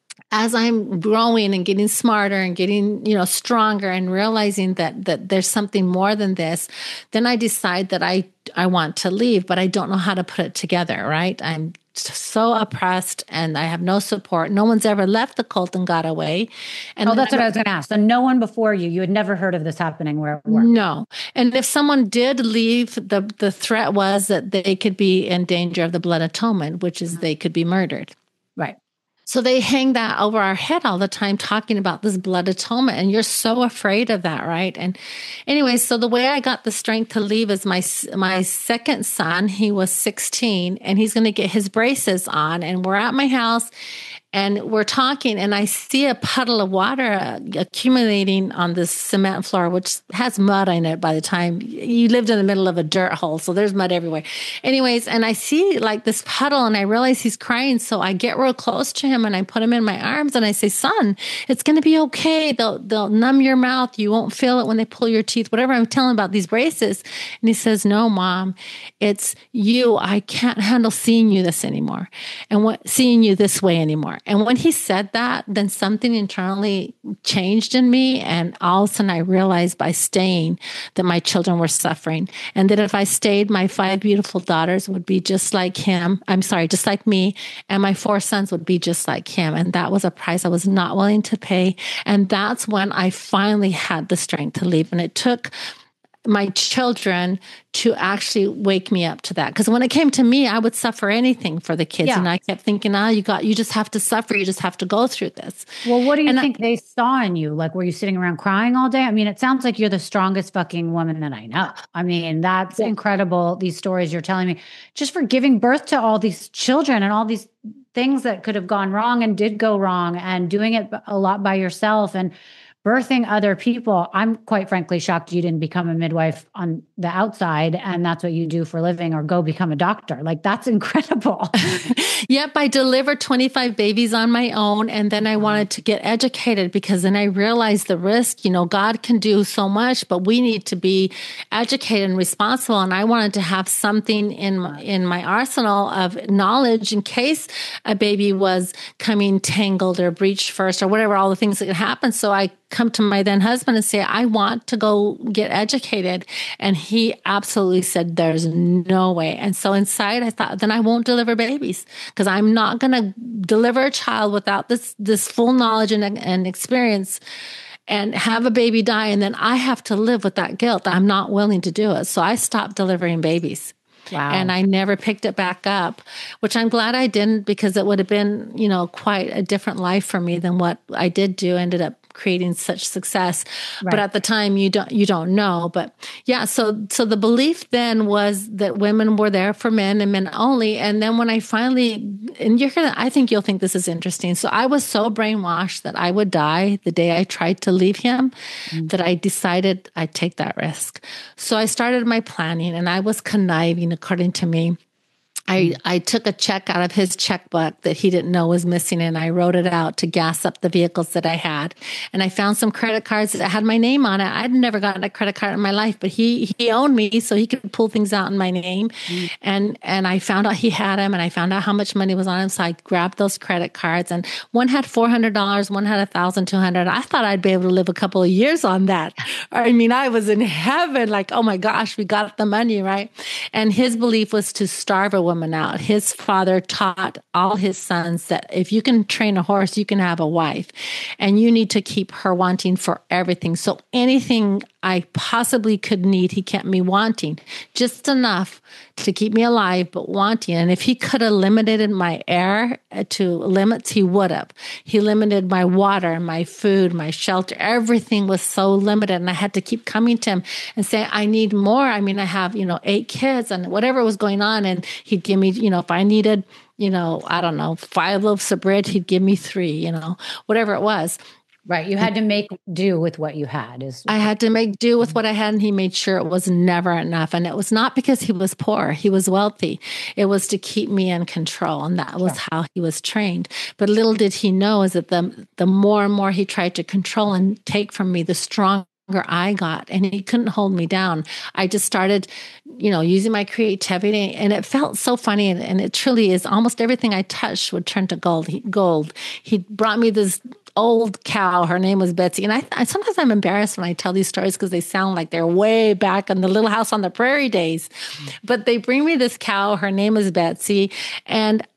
Speaker 3: as I'm growing and getting smarter and getting, you know, stronger and realizing that that there's something more than this, then I decide that I I want to leave, but I don't know how to put it together, right? I'm so oppressed and I have no support. No one's ever left the cult and got away. And
Speaker 2: oh, that's what I was going to ask. So no one before you, you had never heard of this happening where it worked?
Speaker 3: No. And if someone did leave, the, the threat was that they could be in danger of the blood atonement, which is they could be murdered.
Speaker 2: Right.
Speaker 3: So they hang that over our head all the time, talking about this blood atonement. And you're so afraid of that, right? And anyway, so the way I got the strength to leave is my, my second son, he was sixteen, and he's going to get his braces on. And we're at my house and we're talking, and I see a puddle of water uh, accumulating on this cement floor, which has mud in it by the time you lived in the middle of a dirt hole. So there's mud everywhere. Anyways, and I see like this puddle and I realize he's crying. So I get real close to him and I put him in my arms and I say, son, it's going to be okay. They'll, they'll numb your mouth. You won't feel it when they pull your teeth, whatever. I'm telling him about these braces. And he says, no, mom, it's you. I can't handle seeing you this anymore and what seeing you this way anymore. And when he said that, then something internally changed in me. And all of a sudden I realized by staying that my children were suffering. And that if I stayed, my five beautiful daughters would be just like him. I'm sorry, just like me. And my four sons would be just like him. And that was a price I was not willing to pay. And that's when I finally had the strength to leave. And it took my children to actually wake me up to that. Because when it came to me, I would suffer anything for the kids. Yeah. And I kept thinking, oh, you got, you just have to suffer. You just have to go through this.
Speaker 2: Well, what do you
Speaker 3: and
Speaker 2: think
Speaker 3: I,
Speaker 2: they saw in you? Like, were you sitting around crying all day? I mean, it sounds like you're the strongest fucking woman that I know. I mean, that's yeah. incredible. These stories you're telling me just for giving birth to all these children and all these things that could have gone wrong and did go wrong and doing it a lot by yourself and birthing other people. I'm quite frankly shocked you didn't become a midwife on the outside and that's what you do for a living or go become a doctor. Like, that's incredible.
Speaker 3: Yep. I delivered twenty-five babies on my own. And then I wanted to get educated because then I realized the risk, you know, God can do so much, but we need to be educated and responsible. And I wanted to have something in my, in my arsenal of knowledge in case a baby was coming tangled or breached first or whatever, all the things that could happen. So I come to my then husband and say, I want to go get educated. And he absolutely said, there's no way. And so inside I thought, then I won't deliver babies because I'm not going to deliver a child without this, this full knowledge and, and experience and have a baby die. And then I have to live with that guilt. I'm not willing to do it. So I stopped delivering babies. Wow. And I never picked it back up, which I'm glad I didn't because it would have been, you know, quite a different life for me than what I did do. Ended up creating such success. Right. But at the time you don't, you don't know. But yeah, so, so the belief then was that women were there for men and men only. And then when I finally, and you're going to, I think you'll think this is interesting. So I was so brainwashed that I would die the day I tried to leave him, mm-hmm. that I decided I'd take that risk. So I started my planning and I was conniving according to me. I, I took a check out of his checkbook that he didn't know was missing, and I wrote it out to gas up the vehicles that I had. And I found some credit cards that had my name on it. I'd never gotten a credit card in my life, but he he owned me, so he could pull things out in my name. Mm. And and I found out he had them, and I found out how much money was on him, so I grabbed those credit cards. And one had four hundred dollars, one had one thousand two hundred dollars. I thought I'd be able to live a couple of years on that. I mean, I was in heaven, like, oh my gosh, we got the money, right? And his belief was to starve a woman out. His father taught all his sons that if you can train a horse, you can have a wife, and you need to keep her wanting for everything. So anything I possibly could need, he kept me wanting just enough to keep me alive, but wanting. And if he could have limited my air to limits, he would have. He limited my water, my food, my shelter. Everything was so limited. And I had to keep coming to him and say, I need more. I mean, I have, you know, eight kids and whatever was going on. And he'd give me, you know, if I needed, you know, I don't know, five loaves of bread, he'd give me three, you know, whatever it was.
Speaker 2: Right. You had to make do with what you had. Is
Speaker 3: I had to make do with what I had, and he made sure it was never enough. And it was not because he was poor. He was wealthy. It was to keep me in control. And that was sure. how he was trained. But little did he know is that the, the more and more he tried to control and take from me, the stronger I got, and he couldn't hold me down. I just started, you know, using my creativity, and it felt so funny. And, and it truly is almost everything I touched would turn to gold. He, gold. He brought me this old cow. Her name was Betsy. And I, I sometimes I'm embarrassed when I tell these stories because they sound like they're way back in the Little House on the Prairie days. But they bring me this cow. Her name is Betsy. And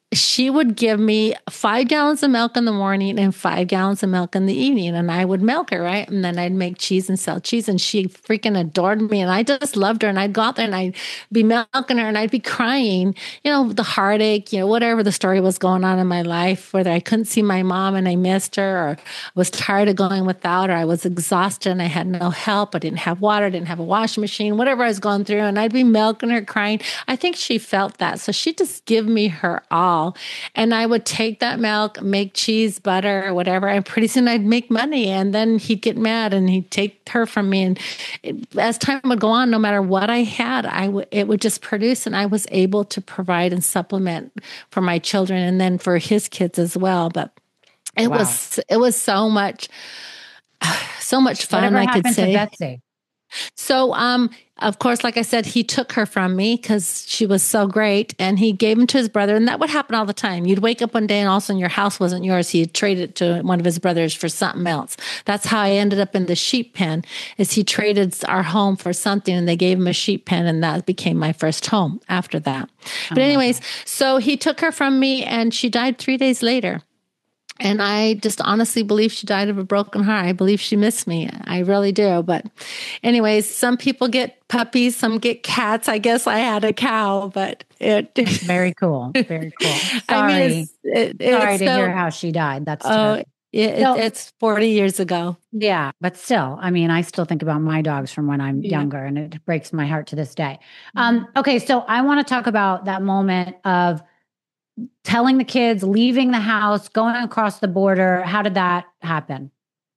Speaker 3: she would give me five gallons of milk in the morning and five gallons of milk in the evening. And I would milk her, right? And then I'd make cheese and sell cheese. And she freaking adored me. And I just loved her. And I'd go out there and I'd be milking her and I'd be crying, you know, the heartache, you know, whatever the story was going on in my life, whether I couldn't see my mom and I missed her, or was tired of going without her. I was exhausted and I had no help. I didn't have water, I didn't have a washing machine, whatever I was going through. And I'd be milking her, crying. I think she felt that. So she just give me her all. And I would take that milk, make cheese, butter, or whatever. And pretty soon I'd make money. And then he'd get mad and he'd take her from me. And it, as time would go on, no matter what I had, I w- it would just produce. And I was able to provide and supplement for my children and then for his kids as well. But it wow. was, it was so much, so much fun,
Speaker 2: Whatever
Speaker 3: I
Speaker 2: happened
Speaker 3: could say.
Speaker 2: To Betsy?
Speaker 3: So, um, of course, like I said, he took her from me because she was so great, and he gave him to his brother. And that would happen all the time. You'd wake up one day and all of a sudden your house wasn't yours. He had traded it to one of his brothers for something else. That's how I ended up in the sheep pen, is he traded our home for something and they gave him a sheep pen, and that became my first home after that. But anyways, so he took her from me and she died three days later. And I just honestly believe she died of a broken heart. I believe she missed me. I really do. But anyways, some people get puppies, some get cats. I guess I had a cow, but it...
Speaker 2: Very cool. Very cool. Sorry.
Speaker 3: I mean, it's, it,
Speaker 2: Sorry
Speaker 3: it's
Speaker 2: to
Speaker 3: so,
Speaker 2: hear how she died. That's
Speaker 3: oh,
Speaker 2: terrible.
Speaker 3: it,
Speaker 2: So-
Speaker 3: it's forty years ago.
Speaker 2: Yeah, but still, I mean, I still think about my dogs from when I'm
Speaker 3: Yeah.
Speaker 2: younger, and it breaks my heart to this day. Um, okay, so I want to talk about that moment of telling the kids, leaving the house, going across the border. How did that happen?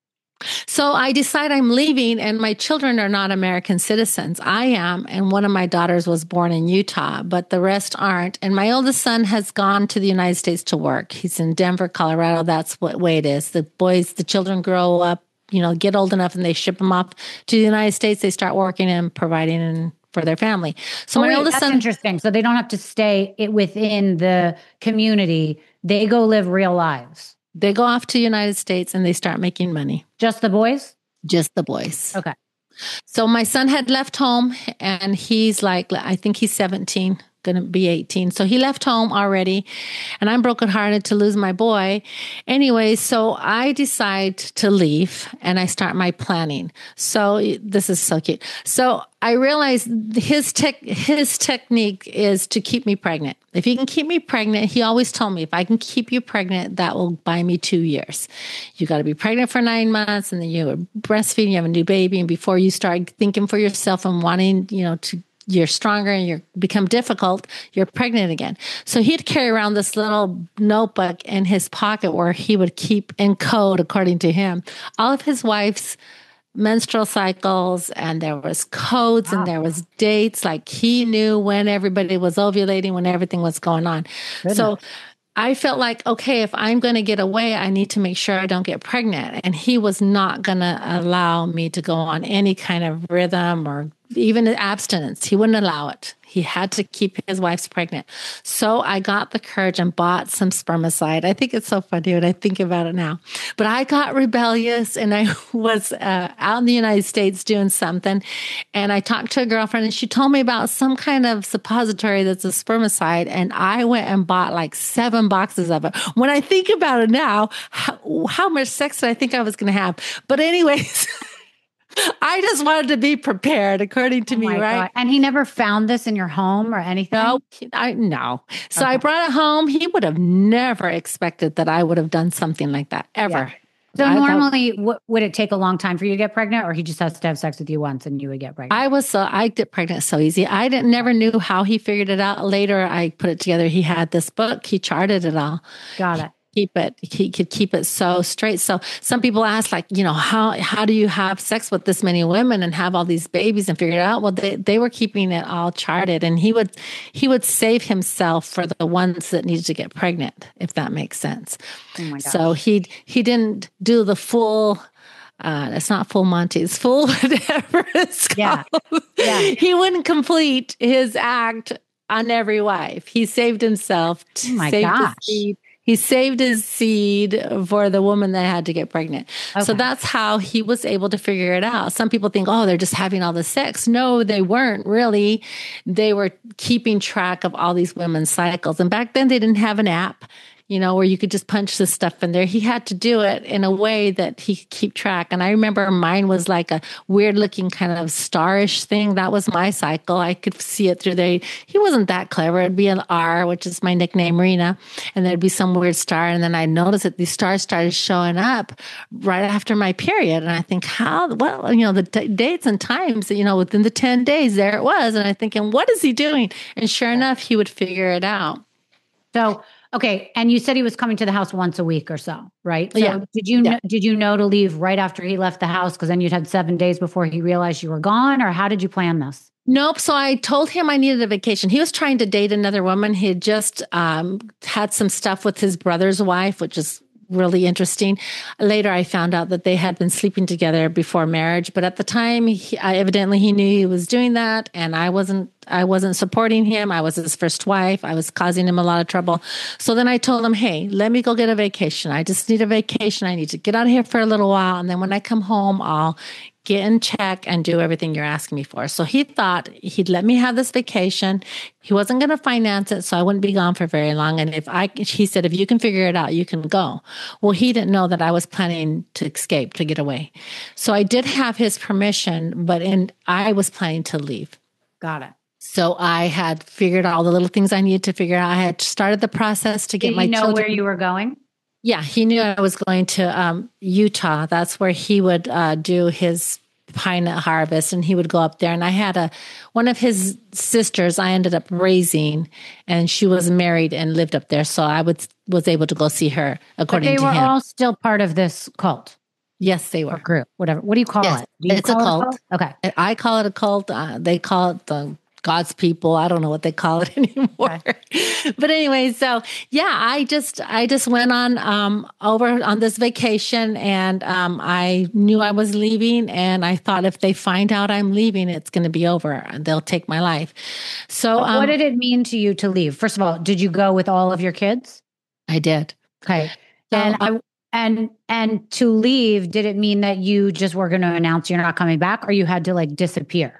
Speaker 3: So I decide I'm leaving, and my children are not American citizens. I am, and one of my daughters was born in Utah, but the rest aren't. And my oldest son has gone to the United States to work. He's in Denver, Colorado. That's what way it is. The boys, the children grow up, you know, get old enough, and they ship them off to the United States. They start working and providing and for their family. So
Speaker 2: Oh,
Speaker 3: my
Speaker 2: wait,
Speaker 3: oldest
Speaker 2: that's
Speaker 3: son,
Speaker 2: interesting. So they don't have to stay it within the community. They go live real lives.
Speaker 3: they go off to the United States and they start making money.
Speaker 2: Just the boys?
Speaker 3: Just the boys.
Speaker 2: Okay.
Speaker 3: So my son had left home, and he's like, I think he's seventeen, going to be eighteen. So he left home already, and I'm brokenhearted to lose my boy. Anyway, so I decide to leave and I start my planning. So this is so cute. So I realized his tech, his technique is to keep me pregnant. If he can keep me pregnant, he always told me, if I can keep you pregnant, that will buy me two years. You got to be pregnant for nine months, and then you're breastfeeding, you have a new baby. And before you start thinking for yourself and wanting, you know, to, you're stronger and you become difficult, you're pregnant again. So he'd carry around this little notebook in his pocket where he would keep in code, according to him, all of his wife's menstrual cycles, and there was codes wow. and there was dates. Like he knew when everybody was ovulating, when everything was going on. Goodness. So I felt like, okay, if I'm going to get away, I need to make sure I don't get pregnant. And he was not going to allow me to go on any kind of rhythm or even abstinence. He wouldn't allow it. He had to keep his wife's pregnant. So I got the courage and bought some spermicide. I think it's so funny when I think about it now. But I got rebellious, and I was uh, out in the United States doing something. And I talked to a girlfriend, and she told me about some kind of suppository that's a spermicide. And I went and bought like seven boxes of it. When I think about it now, how, how much sex did I think I was going to have? But anyways... I just wanted to be prepared, according to oh me, right? God.
Speaker 2: And he never found this in your home or anything?
Speaker 3: No, I no. So
Speaker 2: okay.
Speaker 3: I brought it home. He would have never expected that I would have done something like that, ever.
Speaker 2: Yeah. So
Speaker 3: I
Speaker 2: normally, thought, w- would it take a long time for you to get pregnant, or he just has to have sex with you once and you would get pregnant?
Speaker 3: I was so I get pregnant so easy. I didn't never knew how he figured it out. Later, I put it together. He had this book. He charted it all.
Speaker 2: Got it.
Speaker 3: Keep it. He could keep it so straight. So some people ask, like, you know, how how do you have sex with this many women and have all these babies and figure it out? Well, they, they were keeping it all charted, and he would he would save himself for the ones that needed to get pregnant, if that makes sense.
Speaker 2: Oh my gosh.
Speaker 3: So he he didn't do the full. Uh, it's not full Monty. It's full whatever it's called.
Speaker 2: Yeah. Yeah.
Speaker 3: He wouldn't complete his act on every wife. He saved himself.
Speaker 2: Oh my
Speaker 3: saved
Speaker 2: gosh.
Speaker 3: his seed. He saved his seed for the woman that had to get pregnant.
Speaker 2: Okay.
Speaker 3: So that's how he was able to figure it out. Some people think, oh, they're just having all the sex. No, they weren't really. They were keeping track of all these women's cycles. And back then they didn't have an app, you know, where you could just punch this stuff in there. He had to do it in a way that he could keep track. And I remember mine was like a weird looking kind of starish thing. That was my cycle. I could see it through there. He wasn't that clever. It'd be an R, which is my nickname, Rena. And there'd be some weird star. And then I noticed that these stars started showing up right after my period. And I think, how, well, you know, the t- dates and times, you know, within the ten days, there it was. And I thinking, what is he doing? And sure enough, he would figure it out.
Speaker 2: So, okay. And you said he was coming to the house once a week or so, right? So
Speaker 3: Yeah.
Speaker 2: did you,
Speaker 3: Yeah.
Speaker 2: know, did you know to leave right after he left the house? Cause then you'd had seven days before he realized you were gone, or how did you plan this?
Speaker 3: Nope. So I told him I needed a vacation. He was trying to date another woman. He had just um, had some stuff with his brother's wife, which is really interesting. Later, I found out that they had been sleeping together before marriage, but at the time, he, I, evidently he knew he was doing that, and I wasn't. I wasn't supporting him. I was his first wife. I was causing him a lot of trouble. So then I told him, "Hey, let me go get a vacation. I just need a vacation. I need to get out of here for a little while, and then when I come home, I'll get in check and do everything you're asking me for." So he thought he'd let me have this vacation. He wasn't going to finance it, so I wouldn't be gone for very long. And if I, he said, if you can figure it out, you can go. Well, he didn't know that I was planning to escape, to get away. So I did have his permission, but in, I was planning to leave.
Speaker 2: Got it.
Speaker 3: So I had figured out all the little things I needed to figure out. I had started the process to get
Speaker 2: Did
Speaker 3: my
Speaker 2: you know
Speaker 3: children.
Speaker 2: where you were going?
Speaker 3: Yeah, he knew I was going to um, Utah. That's where he would uh, do his pine nut harvest, and he would go up there. And I had a one of his sisters I ended up raising, and she was married and lived up there. So I would was able to go see her. According
Speaker 2: But they
Speaker 3: to
Speaker 2: were
Speaker 3: him,
Speaker 2: all still part of this cult
Speaker 3: yes, they
Speaker 2: or
Speaker 3: were.
Speaker 2: group, whatever. What do you call
Speaker 3: Yes,
Speaker 2: it? Do you
Speaker 3: it's a
Speaker 2: call it
Speaker 3: cult.
Speaker 2: Okay.
Speaker 3: I call it a cult. Uh, they call it the God's people. I don't know what they call it anymore. Okay. But anyway, so yeah, I just I just went on um, over on this vacation, and um, I knew I was leaving, and I thought if they find out I'm leaving, it's going to be over, and they'll take my life. So
Speaker 2: But
Speaker 3: um,
Speaker 2: what did it mean to you to leave? First of all, did you go with all of your kids?
Speaker 3: I did.
Speaker 2: Okay.
Speaker 3: So
Speaker 2: and
Speaker 3: I,
Speaker 2: and and to leave, did it mean that you just were going to announce you're not coming back, or you had to like disappear?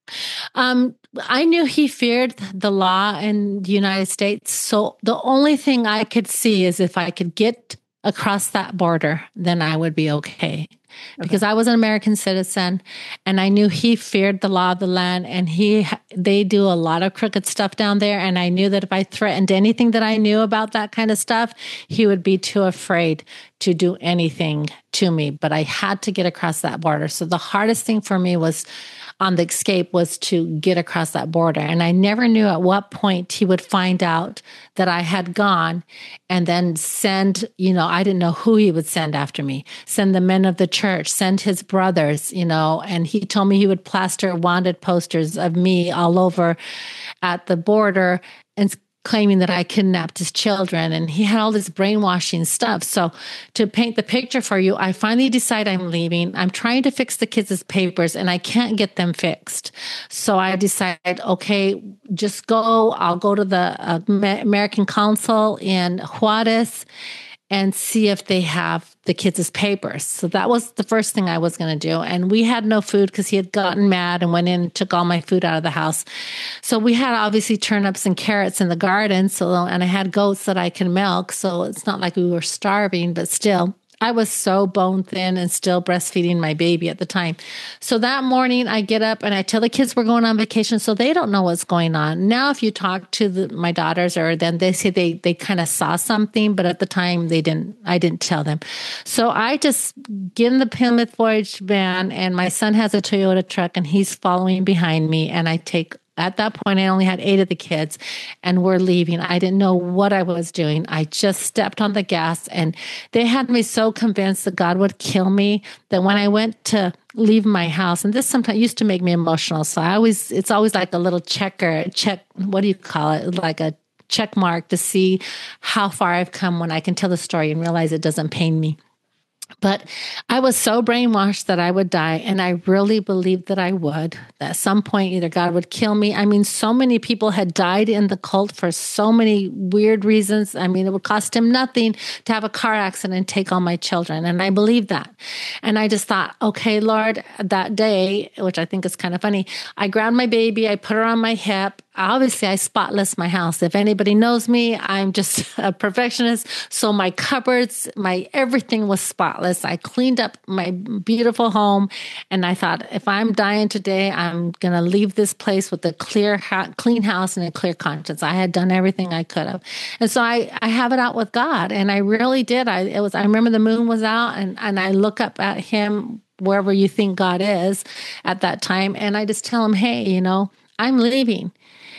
Speaker 3: Um, I knew he feared the law in the United States. So the only thing I could see is if I could get across that border, then I would be okay. Because I was an American citizen, and I knew he feared the law of the land, and he they do a lot of crooked stuff down there. And I knew that if I threatened anything that I knew about that kind of stuff, he would be too afraid to do anything to me. But I had to get across that border. So the hardest thing for me was on the escape was to get across that border. And I never knew at what point he would find out that I had gone and then send, you know, I didn't know who he would send after me, send the men of the church, send his brothers, you know, and he told me he would plaster wanted posters of me all over at the border and claiming that I kidnapped his children, and he had all this brainwashing stuff. So to paint the picture for you, I finally decide I'm leaving. I'm trying to fix the kids' papers, and I can't get them fixed. So I decide, okay, just go. I'll go to the uh, American Council in Juarez and see if they have the kids' papers. So that was the first thing I was going to do. And we had no food because he had gotten mad and went in and took all my food out of the house. So we had obviously turnips and carrots in the garden. So, and I had goats that I can milk. So it's not like we were starving, but still, I was so bone thin and still breastfeeding my baby at the time. So that morning I get up and I tell the kids we're going on vacation, so they don't know what's going on. Now, if you talk to the, my daughters, or then they say they, they kind of saw something, but at the time they didn't, I didn't tell them. So I just get in the Plymouth Voyage van, and my son has a Toyota truck and he's following behind me, and I take At that point, I only had eight of the kids, and we're leaving. I didn't know what I was doing. I just stepped on the gas, and they had me so convinced that God would kill me that when I went to leave my house, and this sometimes used to make me emotional. So I always, it's always like a little checker, check, what do you call it? Like a check mark to see how far I've come when I can tell the story and realize it doesn't pain me. But I was so brainwashed that I would die. And I really believed that I would, that at some point either God would kill me. I mean, so many people had died in the cult for so many weird reasons. I mean, it would cost him nothing to have a car accident and take all my children. And I believed that. And I just thought, okay, Lord, that day, which I think is kind of funny, I grabbed my baby, I put her on my hip. Obviously, I spotless my house. If anybody knows me, I'm just a perfectionist. So my cupboards, my everything was spotless. I cleaned up my beautiful home. And I thought, if I'm dying today, I'm going to leave this place with a clear, ha- clean house and a clear conscience. I had done everything I could have. And so I, I have it out with God. And I really did. I, it was, I remember the moon was out and, and I look up at him, wherever you think God is at that time. And I just tell him, hey, you know, I'm leaving.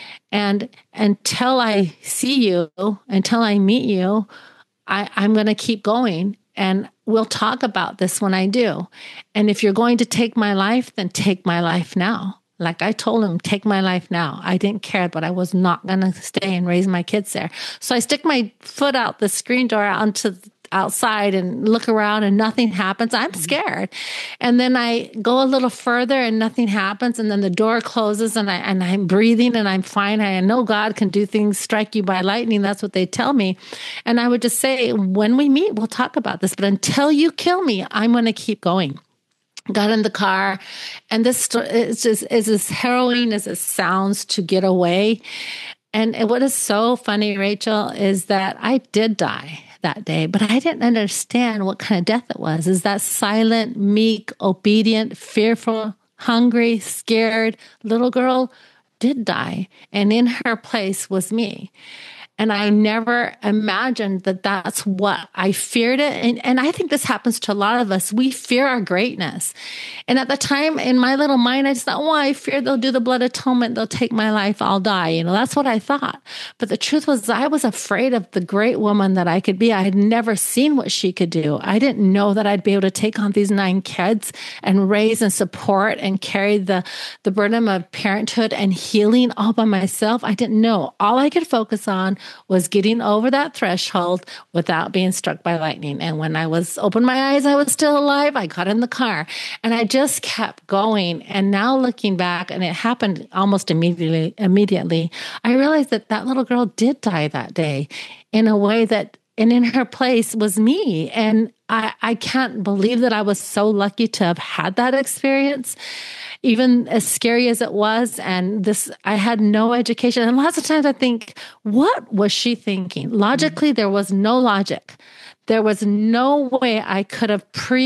Speaker 3: And until I see you, until I meet you, I, I'm going to keep going. And we'll talk about this when I do. And if you're going to take my life, then take my life now. Like I told him, take my life now. I didn't care, but I was not going to stay and raise my kids there. So I stick my foot out the screen door onto outside and look around and nothing happens. I'm scared. And then I go a little further and nothing happens. And then the door closes and I, and I'm breathing and I'm fine. I know God can do things, strike you by lightning. That's what they tell me. And I would just say, when we meet, we'll talk about this, but until you kill me, I'm going to keep going. Got in the car, and this is just is as harrowing as it sounds to get away. And what is so funny, Rachel, is that I did die that day, but I didn't understand what kind of death it was. Is that silent, meek, obedient, fearful, hungry, scared little girl did die, and in her place was me. And I never imagined that that's what I feared it. And, and I think this happens to a lot of us. We fear our greatness. And at the time in my little mind, I just thought, well, I fear they'll do the blood atonement. They'll take my life. I'll die. You know, that's what I thought. But the truth was I was afraid of the great woman that I could be. I had never seen what she could do. I didn't know that I'd be able to take on these nine kids and raise and support and carry the, the burden of parenthood and healing all by myself. I didn't know. All I could focus on was getting over that threshold without being struck by lightning. And when I was opened my eyes, I was still alive. I got in the car and I just kept going. And now looking back, and it happened almost immediately, immediately, I realized that that little girl did die that day in a way that, and in her place was me. And I, I can't believe that I was so lucky to have had that experience, even as scary as it was. And this, I had no education. And lots of times I think, what was she thinking? Logically, there was no logic. There was no way I could have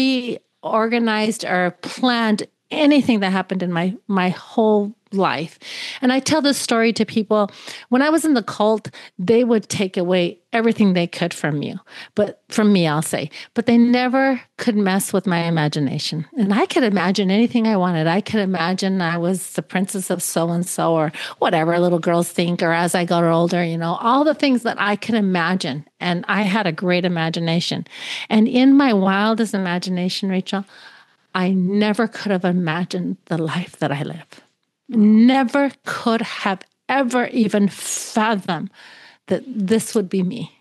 Speaker 3: pre-organized or planned anything that happened in my, my whole life. And I tell this story to people. When I was in the cult, they would take away everything they could from you, but from me, I'll say, but they never could mess with my imagination. And I could imagine anything I wanted. I could imagine I was the princess of so-and-so or whatever little girls think, or as I got older, you know, all the things that I could imagine. And I had a great imagination. And in my wildest imagination, Rachel, I never could have imagined the life that I live. Never could have ever even fathomed that this would be me,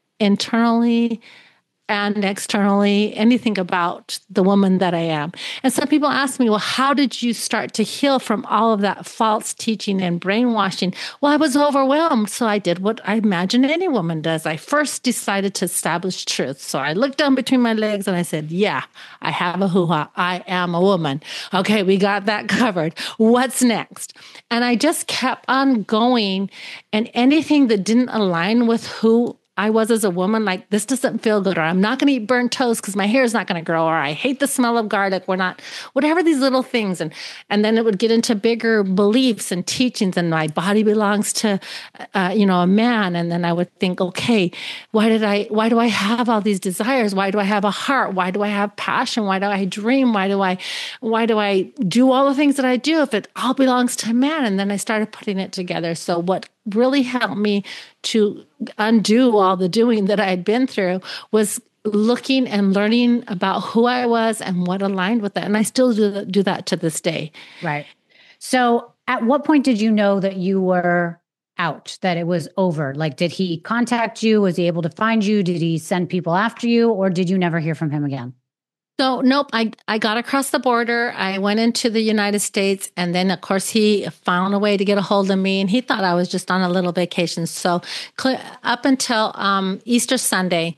Speaker 3: internally and externally, anything about the woman that I am. And some people ask me, well, how did you start to heal from all of that false teaching and brainwashing? Well, I was overwhelmed, so I did what I imagine any woman does. I first decided to establish truth. So I looked down between my legs and I said, yeah, I have a hoo-ha. I am a woman. Okay, we got that covered. What's next? And I just kept on going, and anything that didn't align with who I was as a woman, like, this doesn't feel good, or I'm not going to eat burnt toast because my hair is not going to grow, or I hate the smell of garlic. We're not, whatever these little things. And, and then it would get into bigger beliefs and teachings, and my body belongs to, uh, you know, a man. And then I would think, okay, why did I, why do I have all these desires? Why do I have a heart? Why do I have passion? Why do I dream? Why do I, why do I do all the things that I do if it all belongs to a man? And then I started putting it together. So what really helped me to undo all the doing that I had been through was looking and learning about who I was and what aligned with that. And I still do, do that to this day.
Speaker 2: Right. So at what point did you know that you were out, that it was over? Like, did he contact you? Was he able to find you? Did he send people after you? Or did you never hear from him again?
Speaker 3: So, nope, I, I got across the border. I went into the United States. And then, of course, he found a way to get a hold of me. And he thought I was just on a little vacation. So, cl- up until um, Easter Sunday,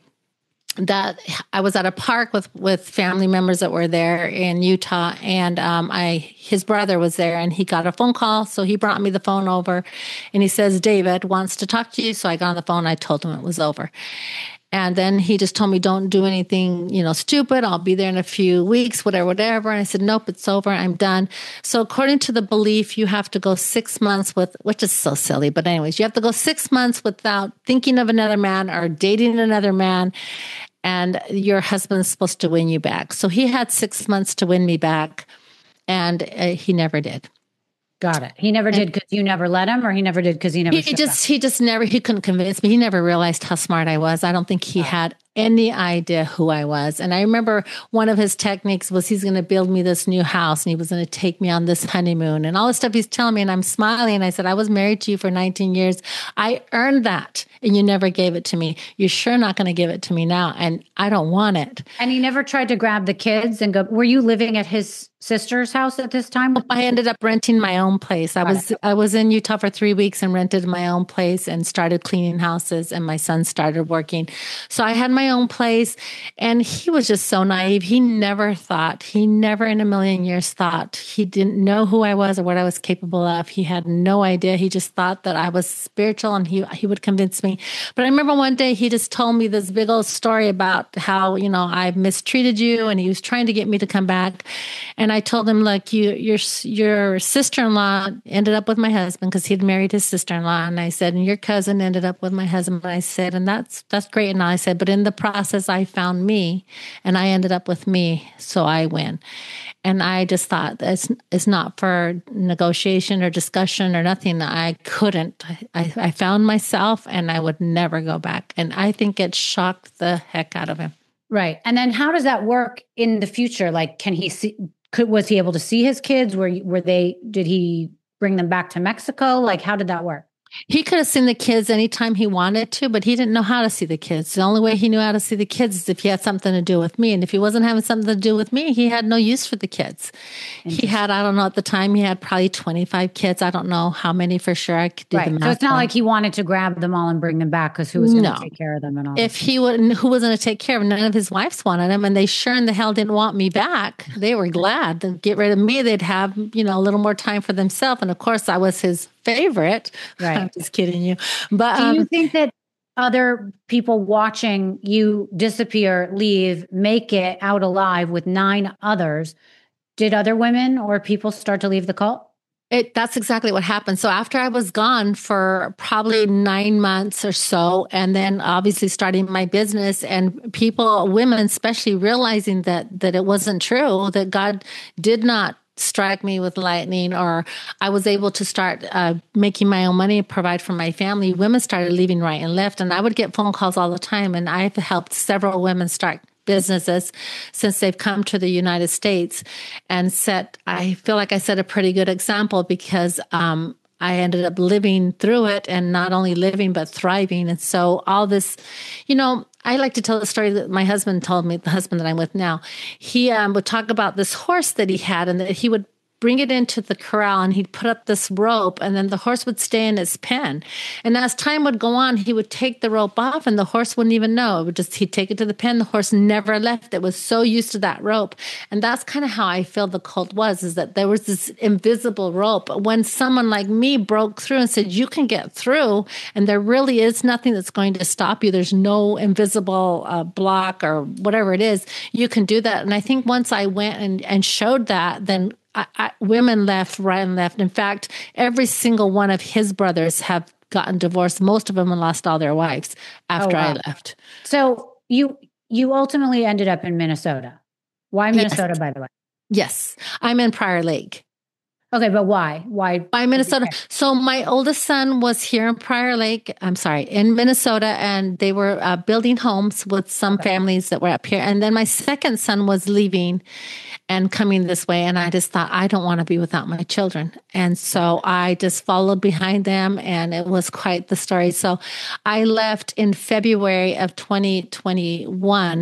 Speaker 3: that I was at a park with, with family members that were there in Utah, and um, I his brother was there, and he got a phone call, so he brought me the phone over, and he says, David wants to talk to you. So I got on the phone, I told him it was over. And then he just told me, don't do anything, you know, stupid. I'll be there in a few weeks, whatever, whatever. And I said, nope, it's over. I'm done. So according to the belief, you have to go six months with, which is so silly, but anyways, you have to go six months without thinking of another man or dating another man. And your husband's supposed to win you back. So he had six months to win me back, and uh, he never did.
Speaker 2: Got it. He never and, did because you never let him, or he never did because he never.
Speaker 3: He just, up? he just never, he couldn't convince me. He never realized how smart I was. I don't think he oh. had any idea who I was. And I remember one of his techniques was he's going to build me this new house, and he was going to take me on this honeymoon and all the stuff he's telling me. And I'm smiling. And I said, I was married to you for nineteen years. I earned that, and you never gave it to me. You're sure not going to give it to me now, and I don't want it.
Speaker 2: And he never tried to grab the kids and go. Were you living at his sister's house at this time?
Speaker 3: I ended up renting my own place. I was I was in Utah for three weeks and rented my own place and started cleaning houses, and my son started working. So I had my own place, and he was just so naive. He never thought, he never in a million years thought, he didn't know who I was or what I was capable of. He had no idea. He just thought that I was spiritual, and he he would convince me. But I remember one day he just told me this big old story about how, you know, I've mistreated you, and he was trying to get me to come back. And I told him, look, you, your your sister-in-law ended up with my husband because he'd married his sister-in-law. And I said, and your cousin ended up with my husband. And I said, and that's that's great. And I said, but in the process, I found me, and I ended up with me, so I win. And I just thought it's, it's not for negotiation or discussion or nothing. I couldn't. I, I found myself, and I would never go back. And I think it shocked the heck out of him.
Speaker 2: Right. And then how does that work in the future? Like, can he see, could, was he able to see his kids? Were, were they, did he bring them back to Mexico? Like, how did that work?
Speaker 3: He could have seen the kids anytime he wanted to, but he didn't know how to see the kids. The only way he knew how to see the kids is if he had something to do with me. And if he wasn't having something to do with me, he had no use for the kids. He had, I don't know, at the time, he had probably twenty-five kids. I don't know how many for sure. I could do
Speaker 2: right.
Speaker 3: the math.
Speaker 2: So it's not on. Like he wanted to grab them all and bring them back because who was going to no. take care of them and all
Speaker 3: If he would, who was going to take care of them? None of his wives wanted him, and they sure in the hell didn't want me back. They were glad to get rid of me. They'd have, you know, a little more time for themselves. And of course, I was his favorite. Right. I'm just kidding you. But
Speaker 2: do you
Speaker 3: um,
Speaker 2: think that other people watching you disappear, leave, make it out alive with nine others, did other women or people start to leave the cult?
Speaker 3: It, that's exactly what happened. So after I was gone for probably nine months or so, and then obviously starting my business, and people, women especially, realizing that that it wasn't true, that God did not strike me with lightning, or I was able to start uh, making my own money, provide for my family, women started leaving right and left. And I would get phone calls all the time. And I've helped several women start businesses since they've come to the United States, and set, I feel like I set a pretty good example, because um, I ended up living through it, and not only living, but thriving. And so all this, you know, I like to tell the story that my husband told me, the husband that I'm with now. He um, would talk about this horse that he had, and that he would bring it into the corral, and he'd put up this rope, and then the horse would stay in its pen. And as time would go on, he would take the rope off, and the horse wouldn't even know. It would just, he'd take it to the pen. The horse never left. It was so used to that rope. And that's kind of how I feel the cult was, is that there was this invisible rope. When someone like me broke through and said, you can get through, and there really is nothing that's going to stop you. There's no invisible uh, block or whatever it is. You can do that. And I think once I went and, and showed that, then I, I, women left, right and left. In fact, every single one of his brothers have gotten divorced. Most of them have lost all their wives after oh, wow. I left.
Speaker 2: So you you ultimately ended up in Minnesota. Why Minnesota, yes. by the way?
Speaker 3: Yes, I'm in Prior Lake.
Speaker 2: Okay, but why? Why?
Speaker 3: By Minnesota. So my oldest son was here in Prior Lake, I'm sorry, in Minnesota, and they were uh, building homes with some okay. families that were up here. And then my second son was leaving and coming this way. And I just thought, I don't want to be without my children. And so I just followed behind them, and it was quite the story. So I left in February of twenty twenty-one.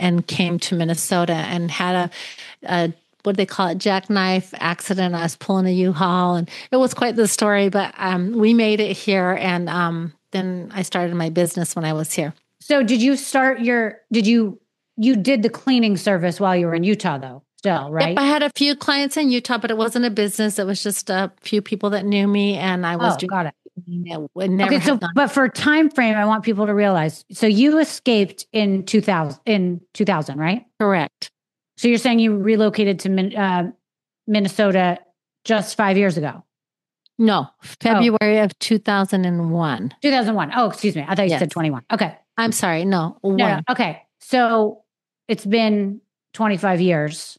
Speaker 3: and came to Minnesota and had a, a what do they call it, jackknife accident. I was pulling a U-Haul, and it was quite the story, but um, we made it here. And um, then I started my business when I was here.
Speaker 2: So did you start your, did you, you did the cleaning service while you were in Utah though, still, right?
Speaker 3: Yep, I had a few clients in Utah, but it wasn't a business. It was just a few people that knew me, and I was
Speaker 2: oh,
Speaker 3: doing
Speaker 2: got it.
Speaker 3: it. it never
Speaker 2: Okay, so,
Speaker 3: done.
Speaker 2: but for time frame, I want people to realize, so you escaped in two thousand, in two thousand, right?
Speaker 3: Correct.
Speaker 2: So you're saying you relocated to uh, Minnesota just five years ago?
Speaker 3: No, February oh. of two thousand one.
Speaker 2: two thousand one. Oh, excuse me. I thought you
Speaker 3: yes.
Speaker 2: said twenty-one. Okay.
Speaker 3: I'm sorry. No, one.
Speaker 2: No, no. Okay. So it's been twenty-five years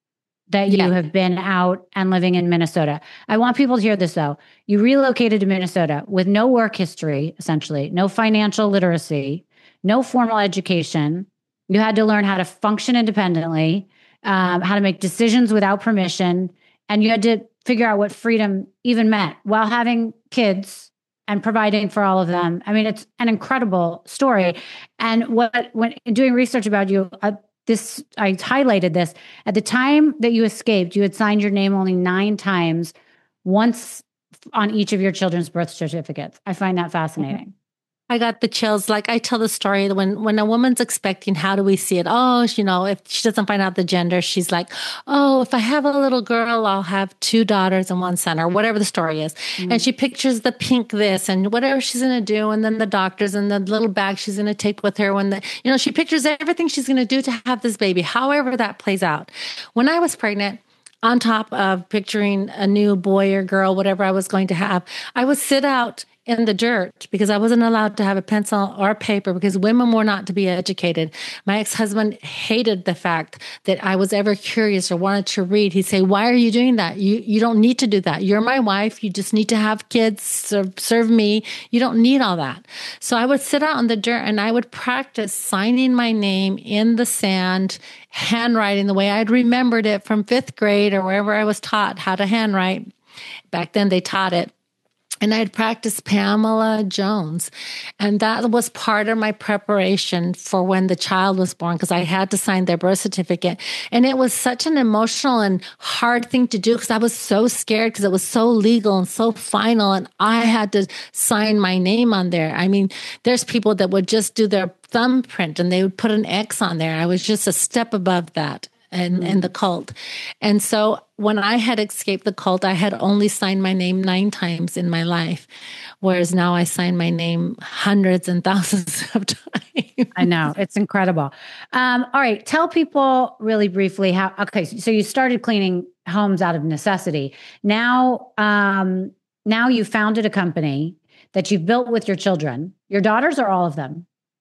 Speaker 2: that you yeah. have been out and living in Minnesota. I want people to hear this though. You relocated to Minnesota with no work history, essentially, no financial literacy, no formal education. You had to learn how to function independently, um, how to make decisions without permission, and you had to figure out what freedom even meant while having kids and providing for all of them. I mean, it's an incredible story. And what, when doing research about you, uh, this I highlighted this at the time that you escaped. You had signed your name only nine times, once on each of your children's birth certificates. I find that fascinating. Mm-hmm.
Speaker 3: I got the chills. Like I tell the story when, when a woman's expecting, how do we see it? Oh, you know, if she doesn't find out the gender, she's like, oh, if I have a little girl, I'll have two daughters and one son, or whatever the story is. Mm-hmm. And she pictures the pink this and whatever she's going to do. And then the doctors and the little bag she's going to take with her when the, you know, she pictures everything she's going to do to have this baby, however that plays out. When I was pregnant, on top of picturing a new boy or girl, whatever I was going to have, I would sit out in the dirt because I wasn't allowed to have a pencil or paper because women were not to be educated. My ex-husband hated the fact that I was ever curious or wanted to read. He'd say, why are you doing that? You you don't need to do that. You're my wife. You just need to have kids, serve, serve me. You don't need all that. So I would sit out in the dirt and I would practice signing my name in the sand, handwriting the way I'd remembered it from fifth grade or wherever I was taught how to handwrite. Back then they taught it. And I'd practiced Pamela Jones. And that was part of my preparation for when the child was born, because I had to sign their birth certificate. And it was such an emotional and hard thing to do because I was so scared because it was so legal and so final. And I had to sign my name on there. I mean, there's people that would just do their thumbprint and they would put an X on there. I was just a step above that. And, and the cult. And so when I had escaped the cult, I had only signed my name nine times in my life, whereas now I sign my name hundreds and thousands of times.
Speaker 2: I know. It's incredible. Um, all right. Tell people really briefly how, okay, so you started cleaning homes out of necessity. Now, um, now you founded a company that you've built with your children, your daughters or all of them?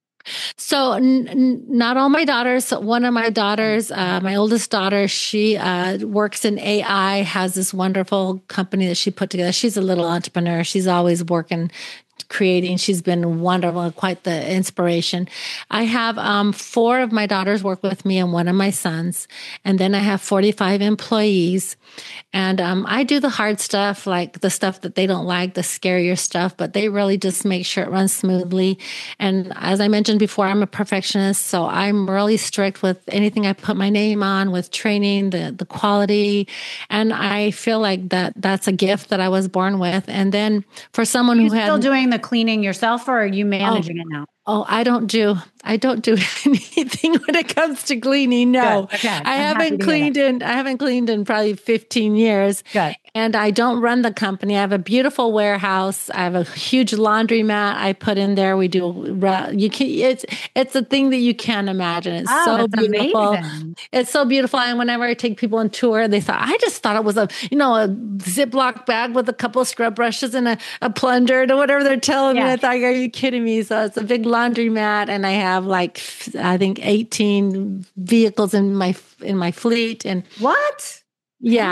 Speaker 3: So n- n- not all my daughters. One of my daughters, uh, my oldest daughter, she uh, works in A I, has this wonderful company that she put together. She's a little entrepreneur. She's always working, creating. She's been wonderful, quite the inspiration. I have um, four of my daughters work with me and one of my sons. And then I have forty-five employees. And um, I do the hard stuff, like the stuff that they don't like, the scarier stuff, but they really just make sure it runs smoothly. And as I mentioned before, I'm a perfectionist, so I'm really strict with anything I put my name on, with training, the, the quality. And I feel like that that's a gift that I was born with. And then for someone who had...
Speaker 2: Still doing the cleaning yourself, or are you managing oh, it now?
Speaker 3: Oh, I don't do, I don't do anything when it comes to cleaning. No,
Speaker 2: okay.
Speaker 3: I I'm haven't cleaned in, I haven't cleaned in probably fifteen years.
Speaker 2: Good.
Speaker 3: And I don't run the company. I have a beautiful warehouse. I have a huge laundromat I put in there. We do, you can, it's, it's a thing that you can't imagine. It's
Speaker 2: oh,
Speaker 3: so
Speaker 2: that's
Speaker 3: beautiful.
Speaker 2: Amazing.
Speaker 3: It's so beautiful. And whenever I take people on tour, they thought, I just thought it was a, you know, a Ziploc bag with a couple of scrub brushes and a, a plunger or whatever they're telling yeah. me. I thought, are you kidding me? So it's a big laundromat, and I have like, I think eighteen vehicles in my, in my fleet. And
Speaker 2: what?
Speaker 3: Yeah, it,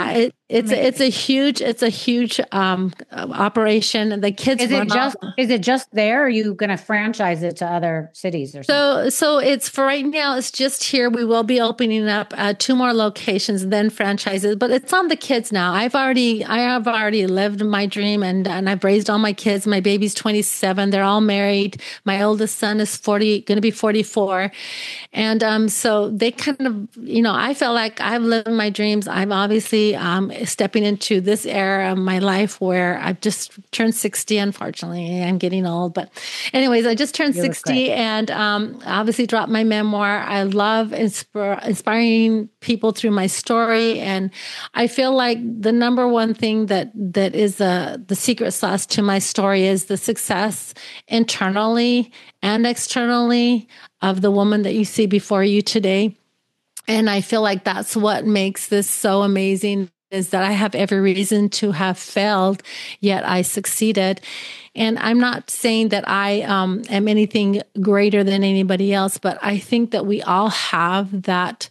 Speaker 3: It's a, it's a huge it's a huge um, operation. The kids
Speaker 2: is it just
Speaker 3: off.
Speaker 2: is it just there? Or are you going to franchise it to other cities or
Speaker 3: So
Speaker 2: something?
Speaker 3: so it's for right now. It's just here. We will be opening up uh, two more locations, and then franchises. But it's on the kids now. I've already I have already lived my dream, and and I've raised all my kids. My baby's twenty-seven. They're all married. My oldest son is forty, going to be forty-four, and um so they kind of you know I felt like I've lived my dreams. I'm obviously um. stepping into this era of my life where I've just turned sixty. Unfortunately, I'm getting old, but anyways, I just turned sixty and um, obviously dropped my memoir. I love inspire, inspiring people through my story. And I feel like the number one thing that, that is uh, the secret sauce to my story is the success internally and externally of the woman that you see before you today. And I feel like that's what makes this so amazing, is that I have every reason to have failed, yet I succeeded. And I'm not saying that I um, am anything greater than anybody else, but I think that we all have that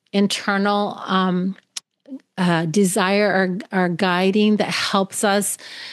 Speaker 3: internal um, uh, desire or, or guiding that helps us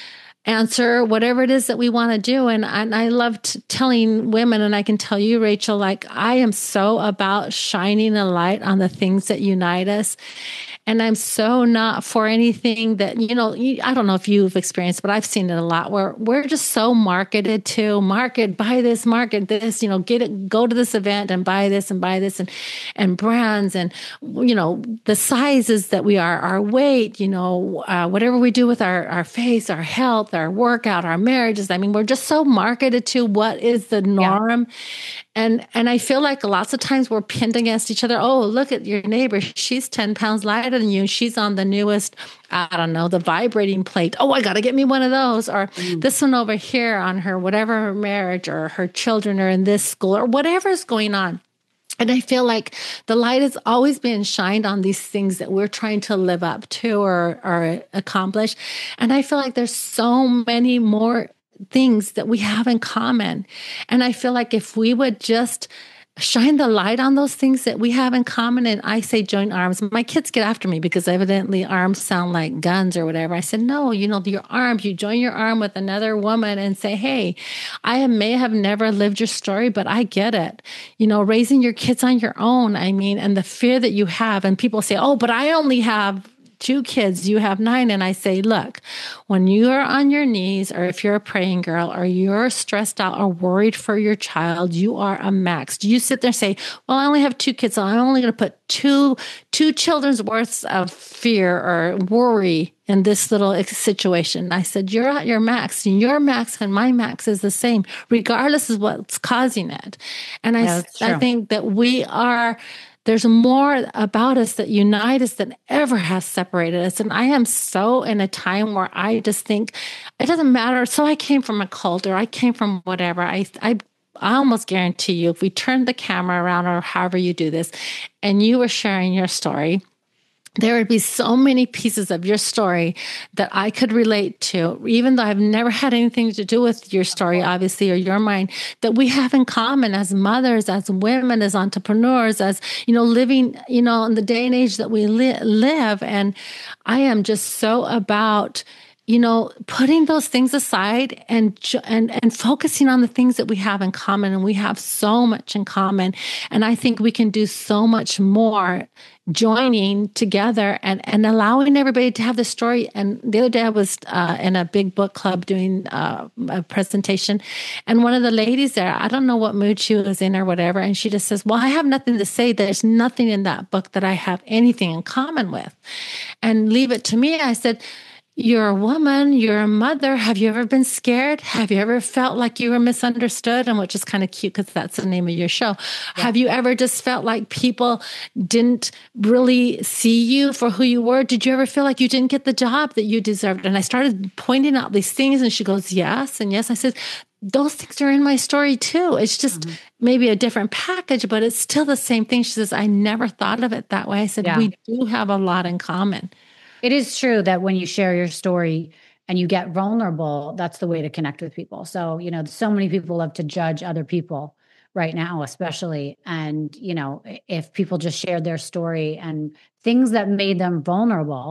Speaker 3: answer whatever it is that we want to do. And, and I love t- telling women, and I can tell you, Rachel, like I am so about shining a light on the things that unite us. And I'm so not for anything that, you know, I don't know if you've experienced, but I've seen it a lot where we're just so marketed to market, buy this, market this, you know, get it, go to this event and buy this and buy this and, and brands and, you know, the sizes that we are, our weight, you know, uh, whatever we do with our, our face, our health, our workout, our marriages. I mean, we're just so marketed to what is the norm. Yeah. And and I feel like lots of times we're pinned against each other. Oh, look at your neighbor. She's ten pounds lighter than you. She's on the newest, I don't know, the vibrating plate. Oh, I got to get me one of those. Or mm. this one over here on her, whatever her marriage or her children are in this school or whatever's going on. And I feel like the light has always been shined on these things that we're trying to live up to or, or accomplish. And I feel like there's so many more things that we have in common. And I feel like if we would just shine the light on those things that we have in common, and I say join arms. My kids get after me because evidently arms sound like guns or whatever. I said, no, you know, your arms, you join your arm with another woman and say, hey, I may have never lived your story, but I get it. You know, raising your kids on your own, I mean, and the fear that you have, and people say, oh, but I only have two kids, you have nine. And I say, look, when you are on your knees, or if you're a praying girl, or you're stressed out or worried for your child, you are a max. Do you sit there and say, well, I only have two kids, so I'm only going to put two, two children's worth of fear or worry in this little situation? I said, you're at your max, and your max and my max is the same, regardless of what's causing it. And I, yeah, I think that we are, there's more about us that unite us than ever has separated us. And I am so in a time where I just think it doesn't matter. So I came from a cult, or I came from whatever. I, I, I almost guarantee you, if we turned the camera around, or however you do this, and you were sharing your story, there would be so many pieces of your story that I could relate to, even though I've never had anything to do with your story, obviously, or your mind, that we have in common as mothers, as women, as entrepreneurs, as, you know, living, you know, in the day and age that we li- live. And I am just so about, you know, putting those things aside and, and, and focusing on the things that we have in common. And we have so much in common. And I think we can do so much more joining together and, and allowing everybody to have the story. And the other day I was uh, in a big book club doing uh, a presentation, and one of the ladies there, I don't know what mood she was in or whatever, and she just says, well, I have nothing to say. There's nothing in that book that I have anything in common with. And leave it to me. I said, you're a woman, you're a mother. Have you ever been scared? Have you ever felt like you were misunderstood? And which is kind of cute because that's the name of your show. Yeah. Have you ever just felt like people didn't really see you for who you were? Did you ever feel like you didn't get the job that you deserved? And I started pointing out these things, and she goes, yes. And yes, I said, those things are in my story too. It's just mm-hmm. maybe a different package, but it's still the same thing. She says, I never thought of it that way. I said, yeah. We do have a lot in common.
Speaker 2: It is true that when you share your story and you get vulnerable, that's the way to connect with people. So, you know, so many people love to judge other people right now, especially. And, you know, if people just shared their story and things that made them vulnerable,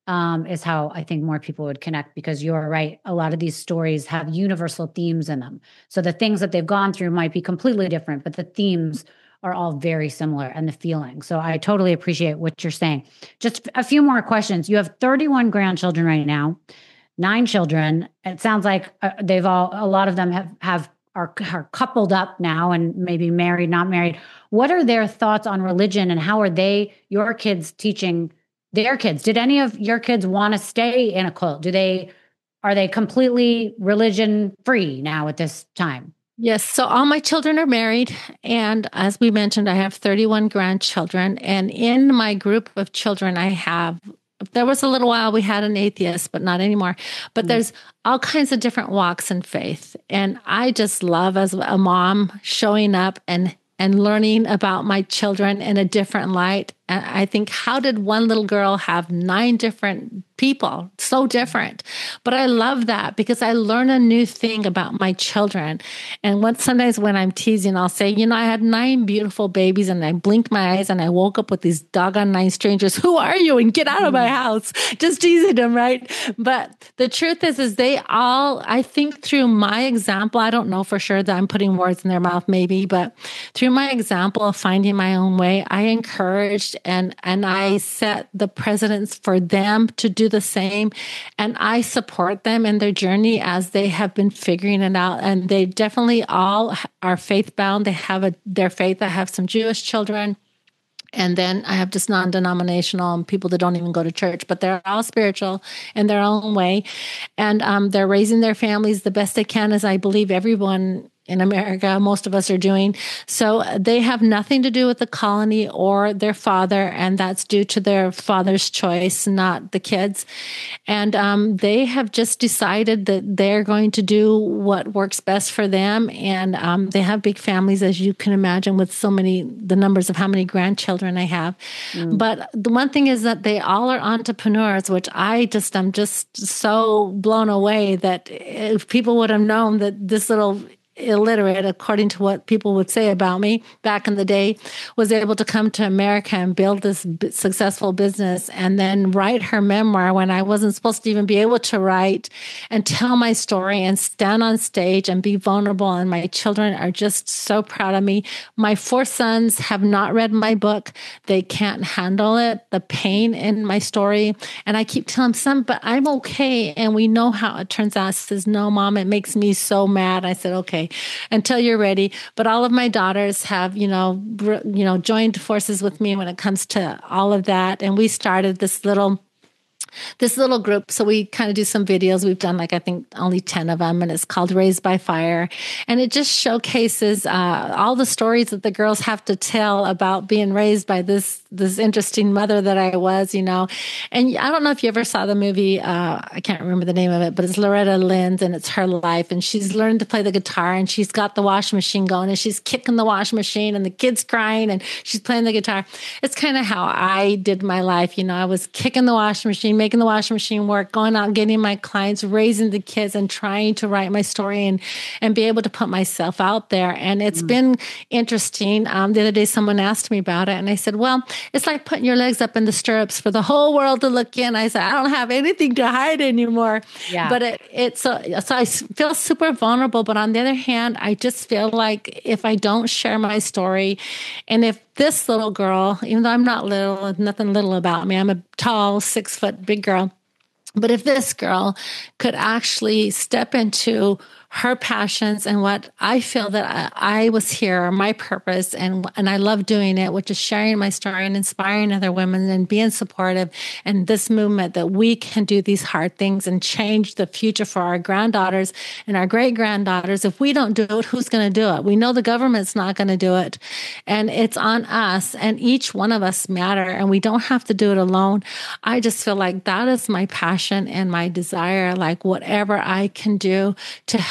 Speaker 2: um, is how I think more people would connect, because you're right. A lot of these stories have universal themes in them. So the things that they've gone through might be completely different, but the themes are all very similar, and the feeling. So I totally appreciate what you're saying. Just a few more questions. You have thirty-one grandchildren right now, nine children. It sounds like uh, they've all, a lot of them have, have are, are coupled up now and maybe married, not married. What are their thoughts on religion, and how are they, your kids, teaching their kids? Did any of your kids want to stay in a cult? Do they, are they completely religion free now at this time?
Speaker 3: Yes. So all my children are married. And as we mentioned, I have thirty-one grandchildren. And in my group of children, I have, there was a little while we had an atheist, but not anymore. But mm. there's all kinds of different walks in faith. And I just love, as a mom, showing up and and learning about my children in a different light. And I think, how did one little girl have nine different people? So different. But I love that, because I learn a new thing about my children. And what, sometimes when I'm teasing, I'll say, you know, I had nine beautiful babies, and I blinked my eyes and I woke up with these doggone nine strangers. Who are you? And get out of my house. Just teasing them, right? But the truth is, is they all, I think through my example, I don't know for sure that I'm putting words in their mouth maybe, but through my example of finding my own way, I encouraged and and I set the precedents for them to do the same. And I support them in their journey as they have been figuring it out. And they definitely all are faith bound. They have a, their faith. I have some Jewish children. And then I have just non-denominational and people that don't even go to church, but they're all spiritual in their own way. And um, they're raising their families the best they can, as I believe everyone in America, most of us are doing. So they have nothing to do with the colony or their father, and that's due to their father's choice, not the kids. And um, they have just decided that they're going to do what works best for them. And um, they have big families, as you can imagine, with so many, the numbers of how many grandchildren I have. Mm. But the one thing is that they all are entrepreneurs, which I just, I'm just so blown away that if people would have known that this little illiterate, according to what people would say about me back in the day, was able to come to America and build this b- successful business, and then write her memoir when I wasn't supposed to even be able to write, and tell my story and stand on stage and be vulnerable. And my children are just so proud of me. My four sons have not read my book. They can't handle it, the pain in my story. And I keep telling them, but I'm okay. And we know how it turns out. She says, no, Mom, it makes me so mad. I said, okay, until you're ready. But all of my daughters have, you know, br- you know, joined forces with me when it comes to all of that. And we started this little this little group. So we kind of do some videos. We've done like, I think only ten of them, and it's called Raised by Fire. And it just showcases uh, all the stories that the girls have to tell about being raised by this, this interesting mother that I was, you know. And I don't know if you ever saw the movie, uh, I can't remember the name of it, but it's Loretta Lynn's, and it's her life. And she's learned to play the guitar, and she's got the washing machine going, and she's kicking the washing machine, and the kid's crying, and she's playing the guitar. It's kind of how I did my life. You know, I was kicking the washing machine, making the washing machine work, going out, getting my clients, raising the kids, and trying to write my story and, and be able to put myself out there. And it's mm. been interesting. Um, the other day, someone asked me about it, and I said, well, it's like putting your legs up in the stirrups for the whole world to look in. I said, I don't have anything to hide anymore. Yeah. But it, it's, so, so I feel super vulnerable. But on the other hand, I just feel like if I don't share my story, and if this little girl, even though I'm not little, nothing little about me, I'm a tall, six foot big girl. But if this girl could actually step into her passions and what I feel that I, I was here, my purpose, and and I love doing it, which is sharing my story and inspiring other women and being supportive, and this movement that we can do these hard things and change the future for our granddaughters and our great-granddaughters. If we don't do it, who's going to do it? We know the government's not going to do it, and it's on us, and each one of us matter, and we don't have to do it alone. I just feel like that is my passion and my desire, like whatever I can do to help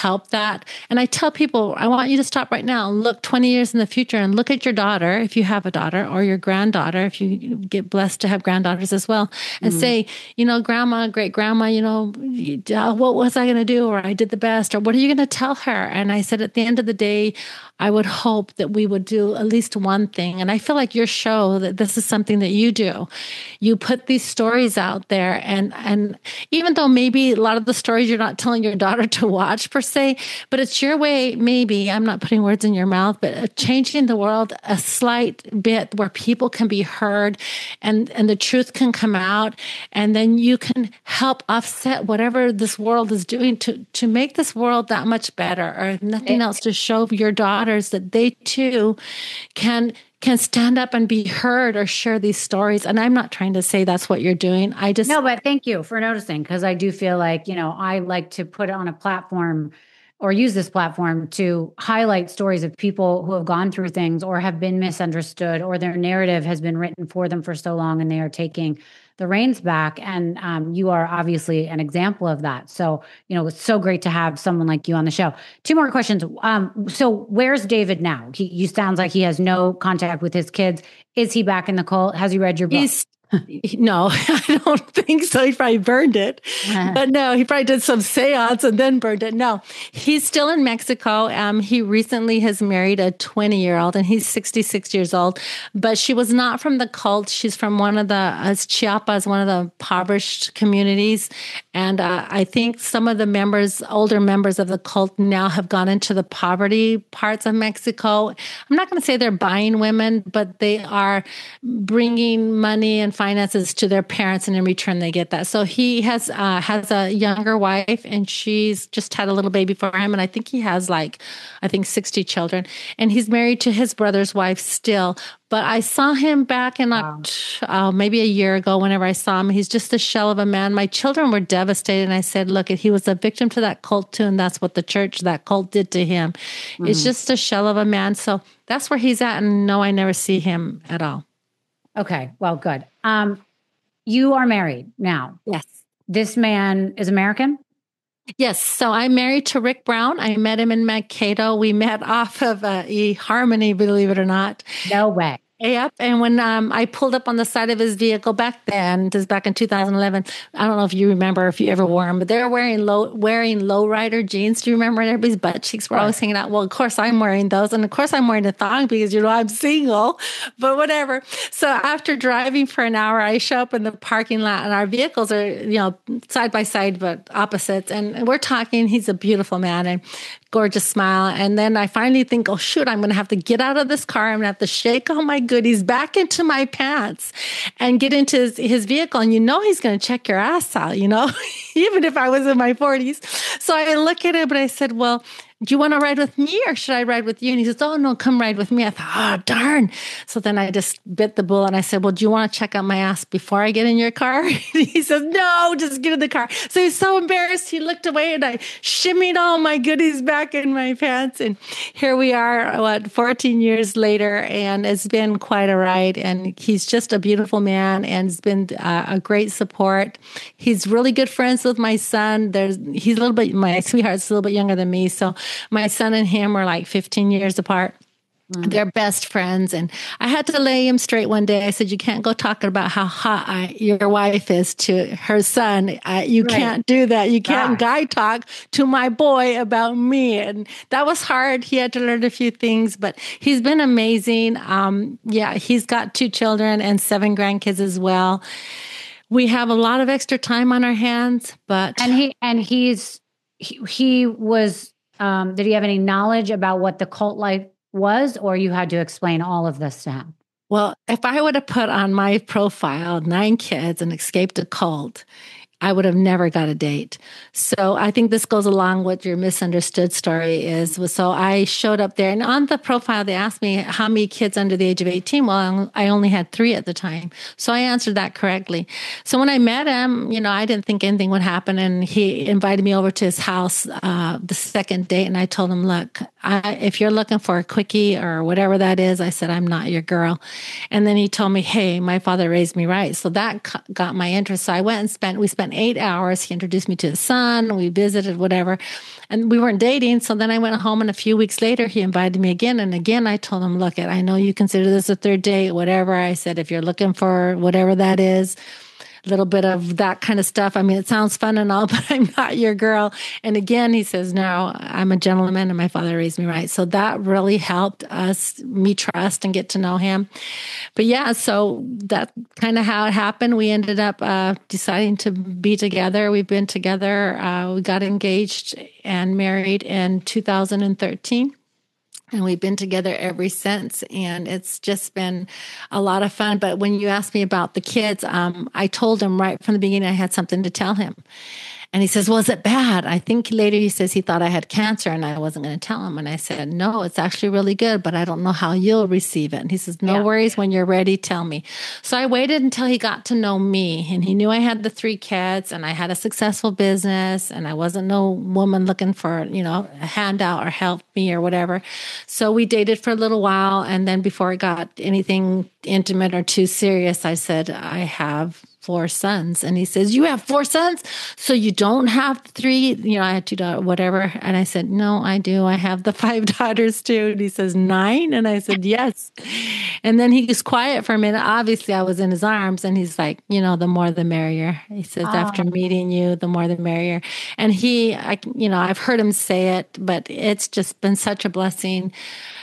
Speaker 3: help that. And I tell people, I want you to stop right now and look twenty years in the future and look at your daughter, if you have a daughter, or your granddaughter, if you get blessed to have granddaughters as well, and mm-hmm. say, you know, grandma, great grandma, you know, what was I going to do? Or I did the best, or what are you going to tell her? And I said, at the end of the day, I would hope that we would do at least one thing. And I feel like your show, that this is something that you do. You put these stories out there. And, and even though maybe a lot of the stories you're not telling your daughter to watch per se, but it's your way, maybe, I'm not putting words in your mouth, but changing the world a slight bit where people can be heard and, and the truth can come out. And then you can help offset whatever this world is doing to, to make this world that much better, or nothing else, to show your daughter that they too can can stand up and be heard or share these stories. And I'm not trying to say that's what you're doing. I just
Speaker 2: no, but thank you for noticing, because I do feel like, you know, I like to put on a platform or use this platform to highlight stories of people who have gone through things or have been misunderstood, or their narrative has been written for them for so long and they are taking the reins back. And um, you are obviously an example of that. So, you know, it's so great to have someone like you on the show. Two more questions. Um, so where's David now? He, you sounds like he has no contact with his kids. Is he back in the cult? Has he read your book?
Speaker 3: He's No, I don't think so. He probably burned it. But no, he probably did some seance and then burned it. No, he's still in Mexico. Um, he recently has married a twenty-year-old, and he's sixty-six years old. But she was not from the cult. She's from one of the, uh, Chiapas, one of the impoverished communities. And uh, I think some of the members, older members of the cult now have gone into the poverty parts of Mexico. I'm not going to say they're buying women, but they are bringing money and finances to their parents, and in return they get that. So he has uh, has a younger wife, and she's just had a little baby for him, and I think he has like I think sixty children, and he's married to his brother's wife still. But I saw him back in wow. uh, maybe a year ago. Whenever I saw him, he's just a shell of a man. My children were devastated, and I said, "Look, he was a victim to that cult too, and that's what the church, that cult, did to him. Mm-hmm. It's just a shell of a man." So that's where he's at, and no, I never see him at all.
Speaker 2: Okay, well, good. Um, you are married now.
Speaker 3: Yes.
Speaker 2: This man is American?
Speaker 3: Yes. So I'm married to Rick Brown. I met him in Mankato. We met off of uh, eHarmony, believe it or not.
Speaker 2: No way.
Speaker 3: Yep. And when um, I pulled up on the side of his vehicle back then, this is back in two thousand eleven, I don't know if you remember, if you ever wore them, but they were wearing low wearing lowrider jeans. Do you remember? Everybody's butt cheeks were always hanging out. Well, of course I'm wearing those. And of course I'm wearing a thong because, you know, I'm single, but whatever. So after driving for an hour, I show up in the parking lot, and our vehicles are, you know, side by side, but opposites. And we're talking. He's a beautiful man and gorgeous smile. And then I finally think, oh, shoot, I'm going to have to get out of this car. I'm going to have to shake all my goodies back into my pants and get into his, his vehicle. And you know he's going to check your ass out, you know, even if I was in my forties. So I look at it, but I said, well, do you want to ride with me or should I ride with you? And he says, oh, no, come ride with me. I thought, oh, darn. So then I just bit the bullet and I said, well, do you want to check out my ass before I get in your car? He says, no, just get in the car. So he's so embarrassed. He looked away and I shimmied all my goodies back in my pants. And here we are, what, fourteen years later. And it's been quite a ride. And he's just a beautiful man and has been uh, a great support. He's really good friends with my son. There's, he's a little bit, my sweetheart's a little bit younger than me. So my son and him were like fifteen years apart. Mm-hmm. They're best friends. And I had to lay him straight one day. I said, you can't go talking about how hot I, your wife is to her son. I, you right. can't do that. You can't Gosh. guy talk to my boy about me. And that was hard. He had to learn a few things, but he's been amazing. Um, yeah, he's got two children and seven grandkids as well. We have a lot of extra time on our hands, but.
Speaker 2: And he, and he's, he, he was, Um, did he have any knowledge about what the cult life was, or you had to explain all of this to him?
Speaker 3: Well, if I would have put on my profile nine kids and escaped a cult, I would have never got a date. So I think this goes along with your misunderstood story is. So I showed up there and on the profile, they asked me how many kids under the age of eighteen. Well, I only had three at the time. So I answered that correctly. So when I met him, you know, I didn't think anything would happen. And he invited me over to his house uh, the second date. And I told him, look, I, if you're looking for a quickie or whatever that is, I said, I'm not your girl. And then he told me, hey, my father raised me right. So that got my interest. So I went and spent, we spent spent eight hours. He introduced me to his son. We visited, whatever. And we weren't dating. So then I went home, and a few weeks later, he invited me again. And again, I told him, look, I know you consider this a third date, whatever. I said, if you're looking for whatever that is, a little bit of that kind of stuff. I mean, it sounds fun and all, but I'm not your girl. And again, he says, no, I'm a gentleman and my father raised me right. So that really helped us, me trust and get to know him. But yeah, so that kind of how it happened. We ended up uh, deciding to be together. We've been together. Uh, we got engaged and married in two thousand thirteen. And we've been together ever since, and it's just been a lot of fun. But when you asked me about the kids, um, I told him right from the beginning I had something to tell him. And he says, well, is it bad? I think later he says he thought I had cancer and I wasn't going to tell him. And I said, no, it's actually really good, but I don't know how you'll receive it. And he says, no yeah. worries. When you're ready, tell me. So I waited until he got to know me, and he knew I had the three kids and I had a successful business and I wasn't no woman looking for, you know, a handout or help me or whatever. So we dated for a little while. And then before it got anything intimate or too serious, I said, I have four sons. And he says, you have four sons? So you don't have three? You know, I had two daughters, whatever. And I said, no, I do. I have the five daughters too. And he says, nine? And I said, yes. And then he was quiet for a minute. Obviously, I was in his arms, and he's like, you know, the more the merrier. He says, oh. after meeting you, the more the merrier. And he, I, you know, I've heard him say it, but it's just been such a blessing.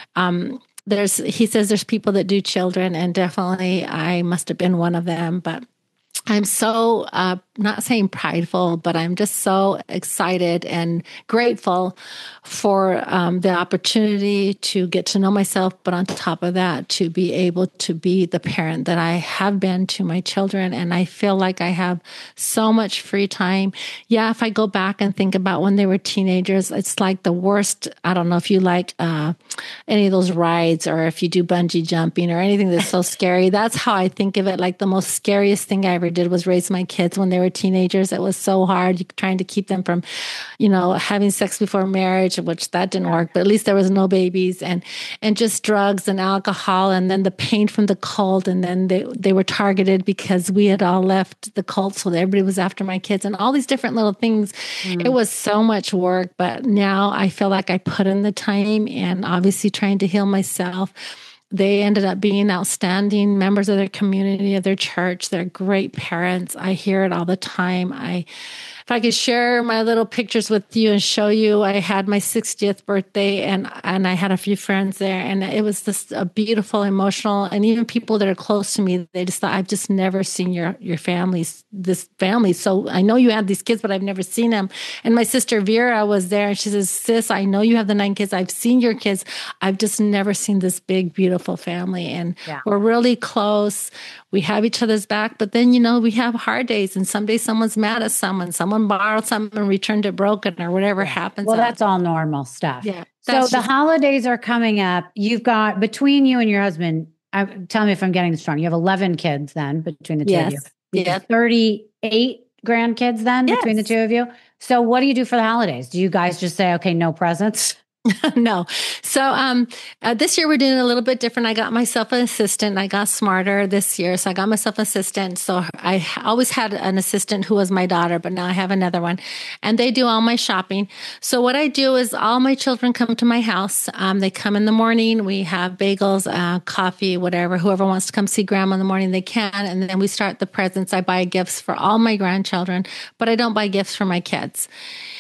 Speaker 3: Um, there's, he says there's people that do children, and definitely I must have been one of them, but I'm so, uh, not saying prideful, but I'm just so excited and grateful for um, the opportunity to get to know myself. But on top of that, to be able to be the parent that I have been to my children. And I feel like I have so much free time. Yeah, if I go back and think about when they were teenagers, it's like the worst. I don't know if you like uh, any of those rides, or if you do bungee jumping or anything that's so scary. That's how I think of it. Like the most scariest thing I ever did was raise my kids when they were teenagers. It was so hard, trying to keep them from, you know, having sex before marriage, which that didn't work, but at least there was no babies, and, and just drugs and alcohol, and then the pain from the cult. And then they, they were targeted because we had all left the cult. So everybody was after my kids and all these different little things. Mm. It was so much work, but now I feel like I put in the time, and obviously trying to heal myself. They ended up being outstanding members of their community, of their church. They're great parents. I hear it all the time. I, if I could share my little pictures with you and show you, I had my sixtieth birthday, and, and I had a few friends there, and it was just a beautiful, emotional, and even people that are close to me, they just thought, I've just never seen your, your families, this family. So I know you had these kids, but I've never seen them. And my sister Vera was there, and she says, sis, I know you have the nine kids. I've seen your kids. I've just never seen this big, beautiful family. And yeah. we're really close. We have each other's back, but then, you know, we have hard days, and some days someone's mad at someone, someone borrowed something and returned it broken, or whatever happens.
Speaker 2: Well, that's all normal stuff.
Speaker 3: Yeah.
Speaker 2: So the
Speaker 3: just-
Speaker 2: holidays are coming up. You've got, between you and your husband, uh, tell me if I'm getting this wrong. You have eleven kids then between the two
Speaker 3: yes.
Speaker 2: of you. Yeah. thirty-eight grandkids then yes. between the two of you. So what do you do for the holidays? Do you guys just say, okay, no presents?
Speaker 3: No. So um, uh, this year we're doing a little bit different. I got myself an assistant. I got smarter this year. So I got myself an assistant. So I always had an assistant who was my daughter, but now I have another one. And they do all my shopping. So what I do is all my children come to my house. Um, they come in the morning. We have bagels, uh, coffee, whatever. Whoever wants to come see grandma in the morning, they can. And then we start the presents. I buy gifts for all my grandchildren, but I don't buy gifts for my kids.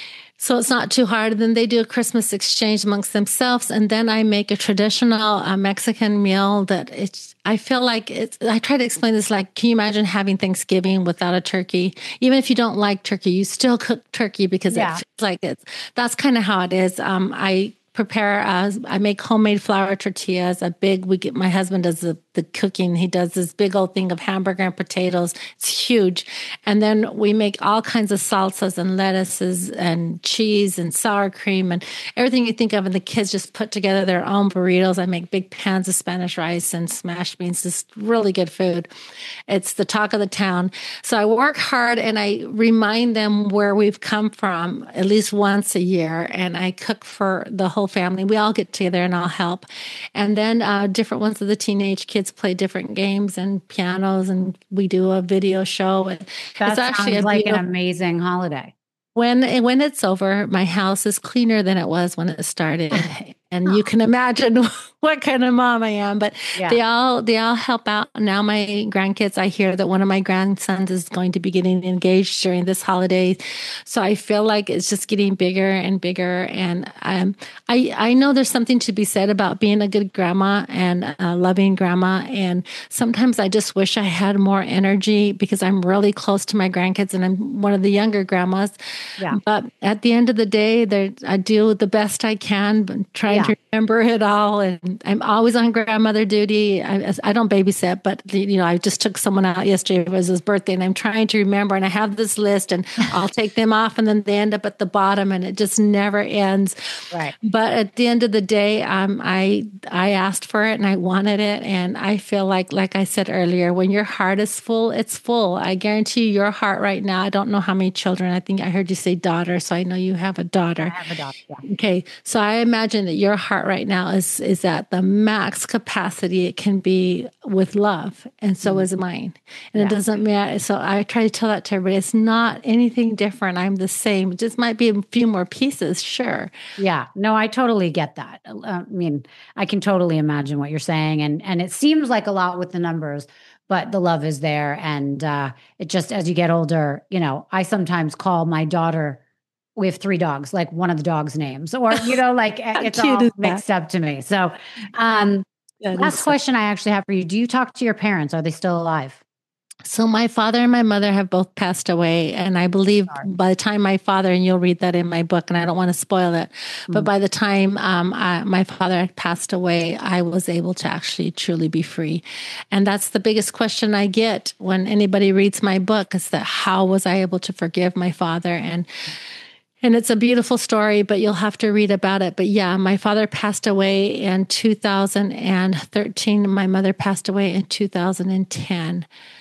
Speaker 3: So it's not too hard. Then they do a Christmas exchange amongst themselves. And then I make a traditional uh, Mexican meal that it's, I feel like it's, I try to explain this like, can you imagine having Thanksgiving without a turkey? Even if you don't like turkey, you still cook turkey because yeah. it feels like it's, that's kind of how it is. Um, I prepare, uh, I make homemade flour tortillas, a big, we get, my husband does the, the cooking. He does this big old thing of hamburger and potatoes. It's huge. And then we make all kinds of salsas and lettuces and cheese and sour cream and everything you think of. And the kids just put together their own burritos. I make big pans of Spanish rice and smashed beans, just really good food. It's the talk of the town. So I work hard and I remind them where we've come from at least once a year. And I cook for the whole family. We all get together and I'll help. And then uh, different ones of the teenage kids kids play different games and pianos, and we do a video show.
Speaker 2: That
Speaker 3: it's actually
Speaker 2: sounds
Speaker 3: a
Speaker 2: like an
Speaker 3: beautiful-
Speaker 2: amazing holiday.
Speaker 3: When when it's over, my house is cleaner than it was when it started. And you can imagine what kind of mom I am, but
Speaker 2: Yeah.
Speaker 3: they all they all help out. Now my grandkids, I hear that one of my grandsons is going to be getting engaged during this holiday. So I feel like it's just getting bigger and bigger. And um, I, I know there's something to be said about being a good grandma and a loving grandma. And sometimes I just wish I had more energy because I'm really close to my grandkids and I'm one of the younger grandmas.
Speaker 2: Yeah.
Speaker 3: But at the end of the day, there I do the best I can, but trying
Speaker 2: Yeah.
Speaker 3: to remember it all. And I'm always on grandmother duty. I, I don't babysit, but you know, I just took someone out yesterday. It was his birthday, and I'm trying to remember. And I have this list, and I'll take them off, and then they end up at the bottom, and it just never ends.
Speaker 2: Right.
Speaker 3: But at the end of the day, um, I I asked for it, and I wanted it, and I feel like, like I said earlier, when your heart is full, it's full. I guarantee you, your heart right now. I don't know how many children. I think I heard you say daughter, so I know you have a daughter.
Speaker 2: I have a daughter. Yeah.
Speaker 3: Okay, so I imagine that your heart right now is is at the max capacity it can be with love, and so mm-hmm. is mine. And yeah. it doesn't matter. So I try to tell that to everybody. It's not anything different. I'm the same. It just might be a few more pieces, sure.
Speaker 2: Yeah, no, I totally get that. Uh, I mean, I can totally imagine what you're saying, and and it seems like a lot with the numbers, but the love is there, and uh, it just as you get older, you know, I sometimes call my daughter. We have three dogs, like one of the dogs' names, or, you know, like it's all mixed up to me. So, um, last question I actually have for you. Do you talk to your parents? Are they still alive?
Speaker 3: So my father and my mother have both passed away. And I believe Sorry. by the time my father, and you'll read that in my book, and I don't want to spoil it, mm-hmm. but by the time um, I, my father had passed away, I was able to actually truly be free. And that's the biggest question I get when anybody reads my book is that how was I able to forgive my father? And And it's a beautiful story, but you'll have to read about it. But yeah, my father passed away in two thousand thirteen. My mother passed away in two thousand ten.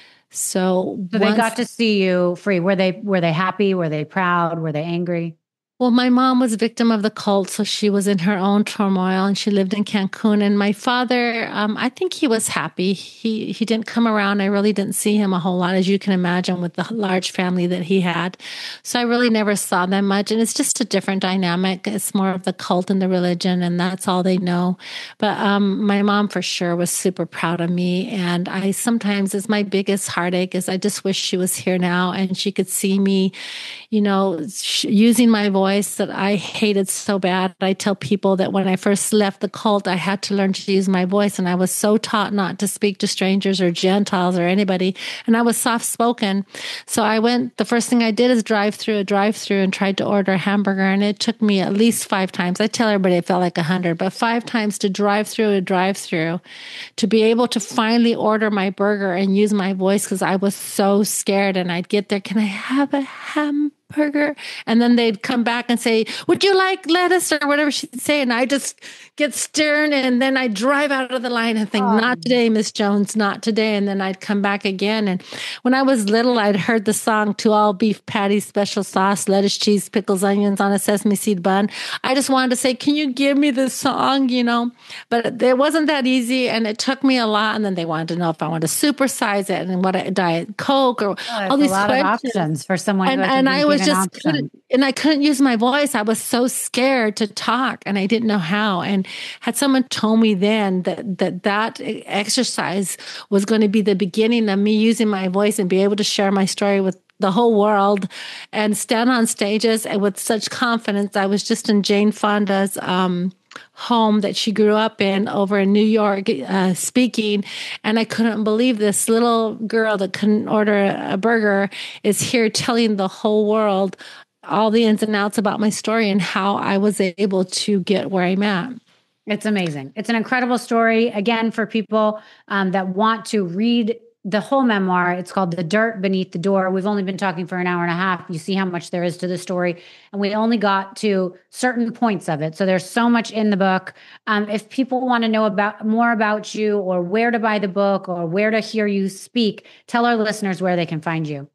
Speaker 3: So,
Speaker 2: so they got to see you free. Were they were they happy? Were they proud? Were they angry?
Speaker 3: Well, my mom was a victim of the cult, so she was in her own turmoil, and she lived in Cancun. And my father, um, I think he was happy. He he didn't come around. I really didn't see him a whole lot, as you can imagine, with the large family that he had. So I really never saw them much. And it's just a different dynamic. It's more of the cult and the religion, and that's all they know. But um, my mom, for sure, was super proud of me. And I sometimes, it's my biggest heartache, is I just wish she was here now and she could see me, you know, sh- using my voice. That I hated so bad. I tell people that when I first left the cult, I had to learn to use my voice, and I was so taught not to speak to strangers or Gentiles or anybody, and I was soft-spoken. So I went, the first thing I did is drive through a drive-through and tried to order a hamburger, and it took me at least five times. I tell everybody it felt like a hundred, but five times to drive through a drive-through to be able to finally order my burger and use my voice, because I was so scared. And I'd get there, can I have a ham? burger? And then they'd come back and say, would you like lettuce, or whatever she'd say? And I just get stern, and then I'd drive out of the line and think, oh. not today, Miss Jones, not today. And then I'd come back again. And when I was little, I'd heard the song, to all beef patties, special sauce, lettuce, cheese, pickles, onions on a sesame seed bun. I just wanted to say, can you give me the song, you know? But it wasn't that easy, and it took me a lot. And then they wanted to know if I wanted to supersize it and what a Diet Coke, or
Speaker 2: oh,
Speaker 3: all these
Speaker 2: a lot
Speaker 3: questions.
Speaker 2: of options for someone.
Speaker 3: And,
Speaker 2: who
Speaker 3: and I was just
Speaker 2: option.
Speaker 3: couldn't, and I couldn't use my voice. I was so scared to talk, and I didn't know how. And had someone told me then that that that exercise was going to be the beginning of me using my voice and be able to share my story with the whole world and stand on stages and with such confidence. I was just in Jane Fonda's um, home that she grew up in over in New York, uh, speaking. And I couldn't believe this little girl that couldn't order a burger is here telling the whole world all the ins and outs about my story and how I was able to get where I'm at.
Speaker 2: It's amazing. It's an incredible story. Again, for people um, that want to read the whole memoir, it's called The Dirt Beneath the Door. We've only been talking for an hour and a half. You see how much there is to the story, and we only got to certain points of it. So there's so much in the book. Um, if people want to know about more about you, or where to buy the book, or where to hear you speak, tell our listeners where they can find you.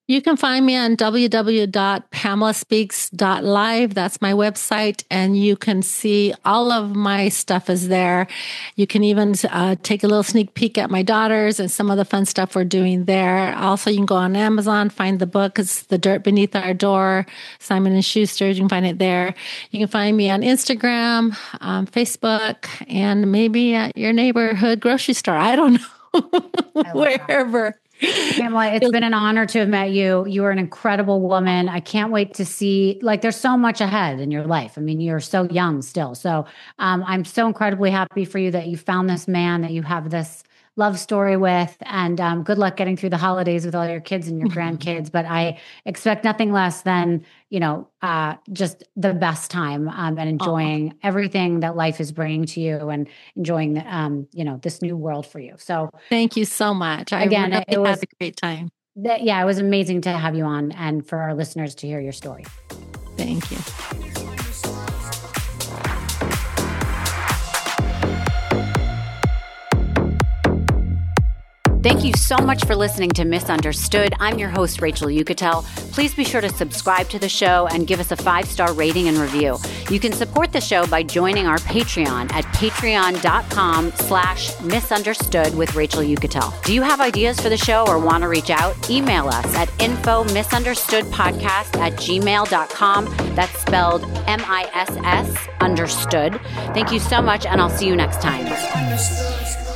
Speaker 3: You can find me on w w w dot pamela speaks dot live. That's my website. And you can see all of my stuff is there. You can even uh, take a little sneak peek at my daughters and some of the fun stuff we're doing there. Also, you can go on Amazon, find the book. It's The Dirt Beneath Our Door, Simon and Schuster. You can find it there. You can find me on Instagram, um, Facebook, and maybe at your neighborhood grocery store. I don't know. Wherever.
Speaker 2: That. Pamela, it's been an honor to have met you. You are an incredible woman. I can't wait to see, like, there's so much ahead in your life. I mean, you're so young still. So um, I'm so incredibly happy for you that you found this man, that you have this love story with, and um, good luck getting through the holidays with all your kids and your grandkids. But I expect nothing less than, you know, uh, just the best time um, and enjoying oh. everything that life is bringing to you, and enjoying, the, um, you know, this new world for you. So
Speaker 3: thank you so much. I
Speaker 2: again,
Speaker 3: really
Speaker 2: it was
Speaker 3: had a great time.
Speaker 2: That, yeah, it was amazing to have you on, and for our listeners to hear your story.
Speaker 3: Thank you.
Speaker 4: Thank you so much for listening to Misunderstood. I'm your host, Rachel Uchitel. Please be sure to subscribe to the show and give us a five-star rating and review. You can support the show by joining our Patreon at patreon.com slash misunderstood with Rachel Uchitel. Do you have ideas for the show or want to reach out? Email us at info misunderstoodpodcast at gmail dot com. That's spelled M I S S understood. Thank you so much, and I'll see you next time.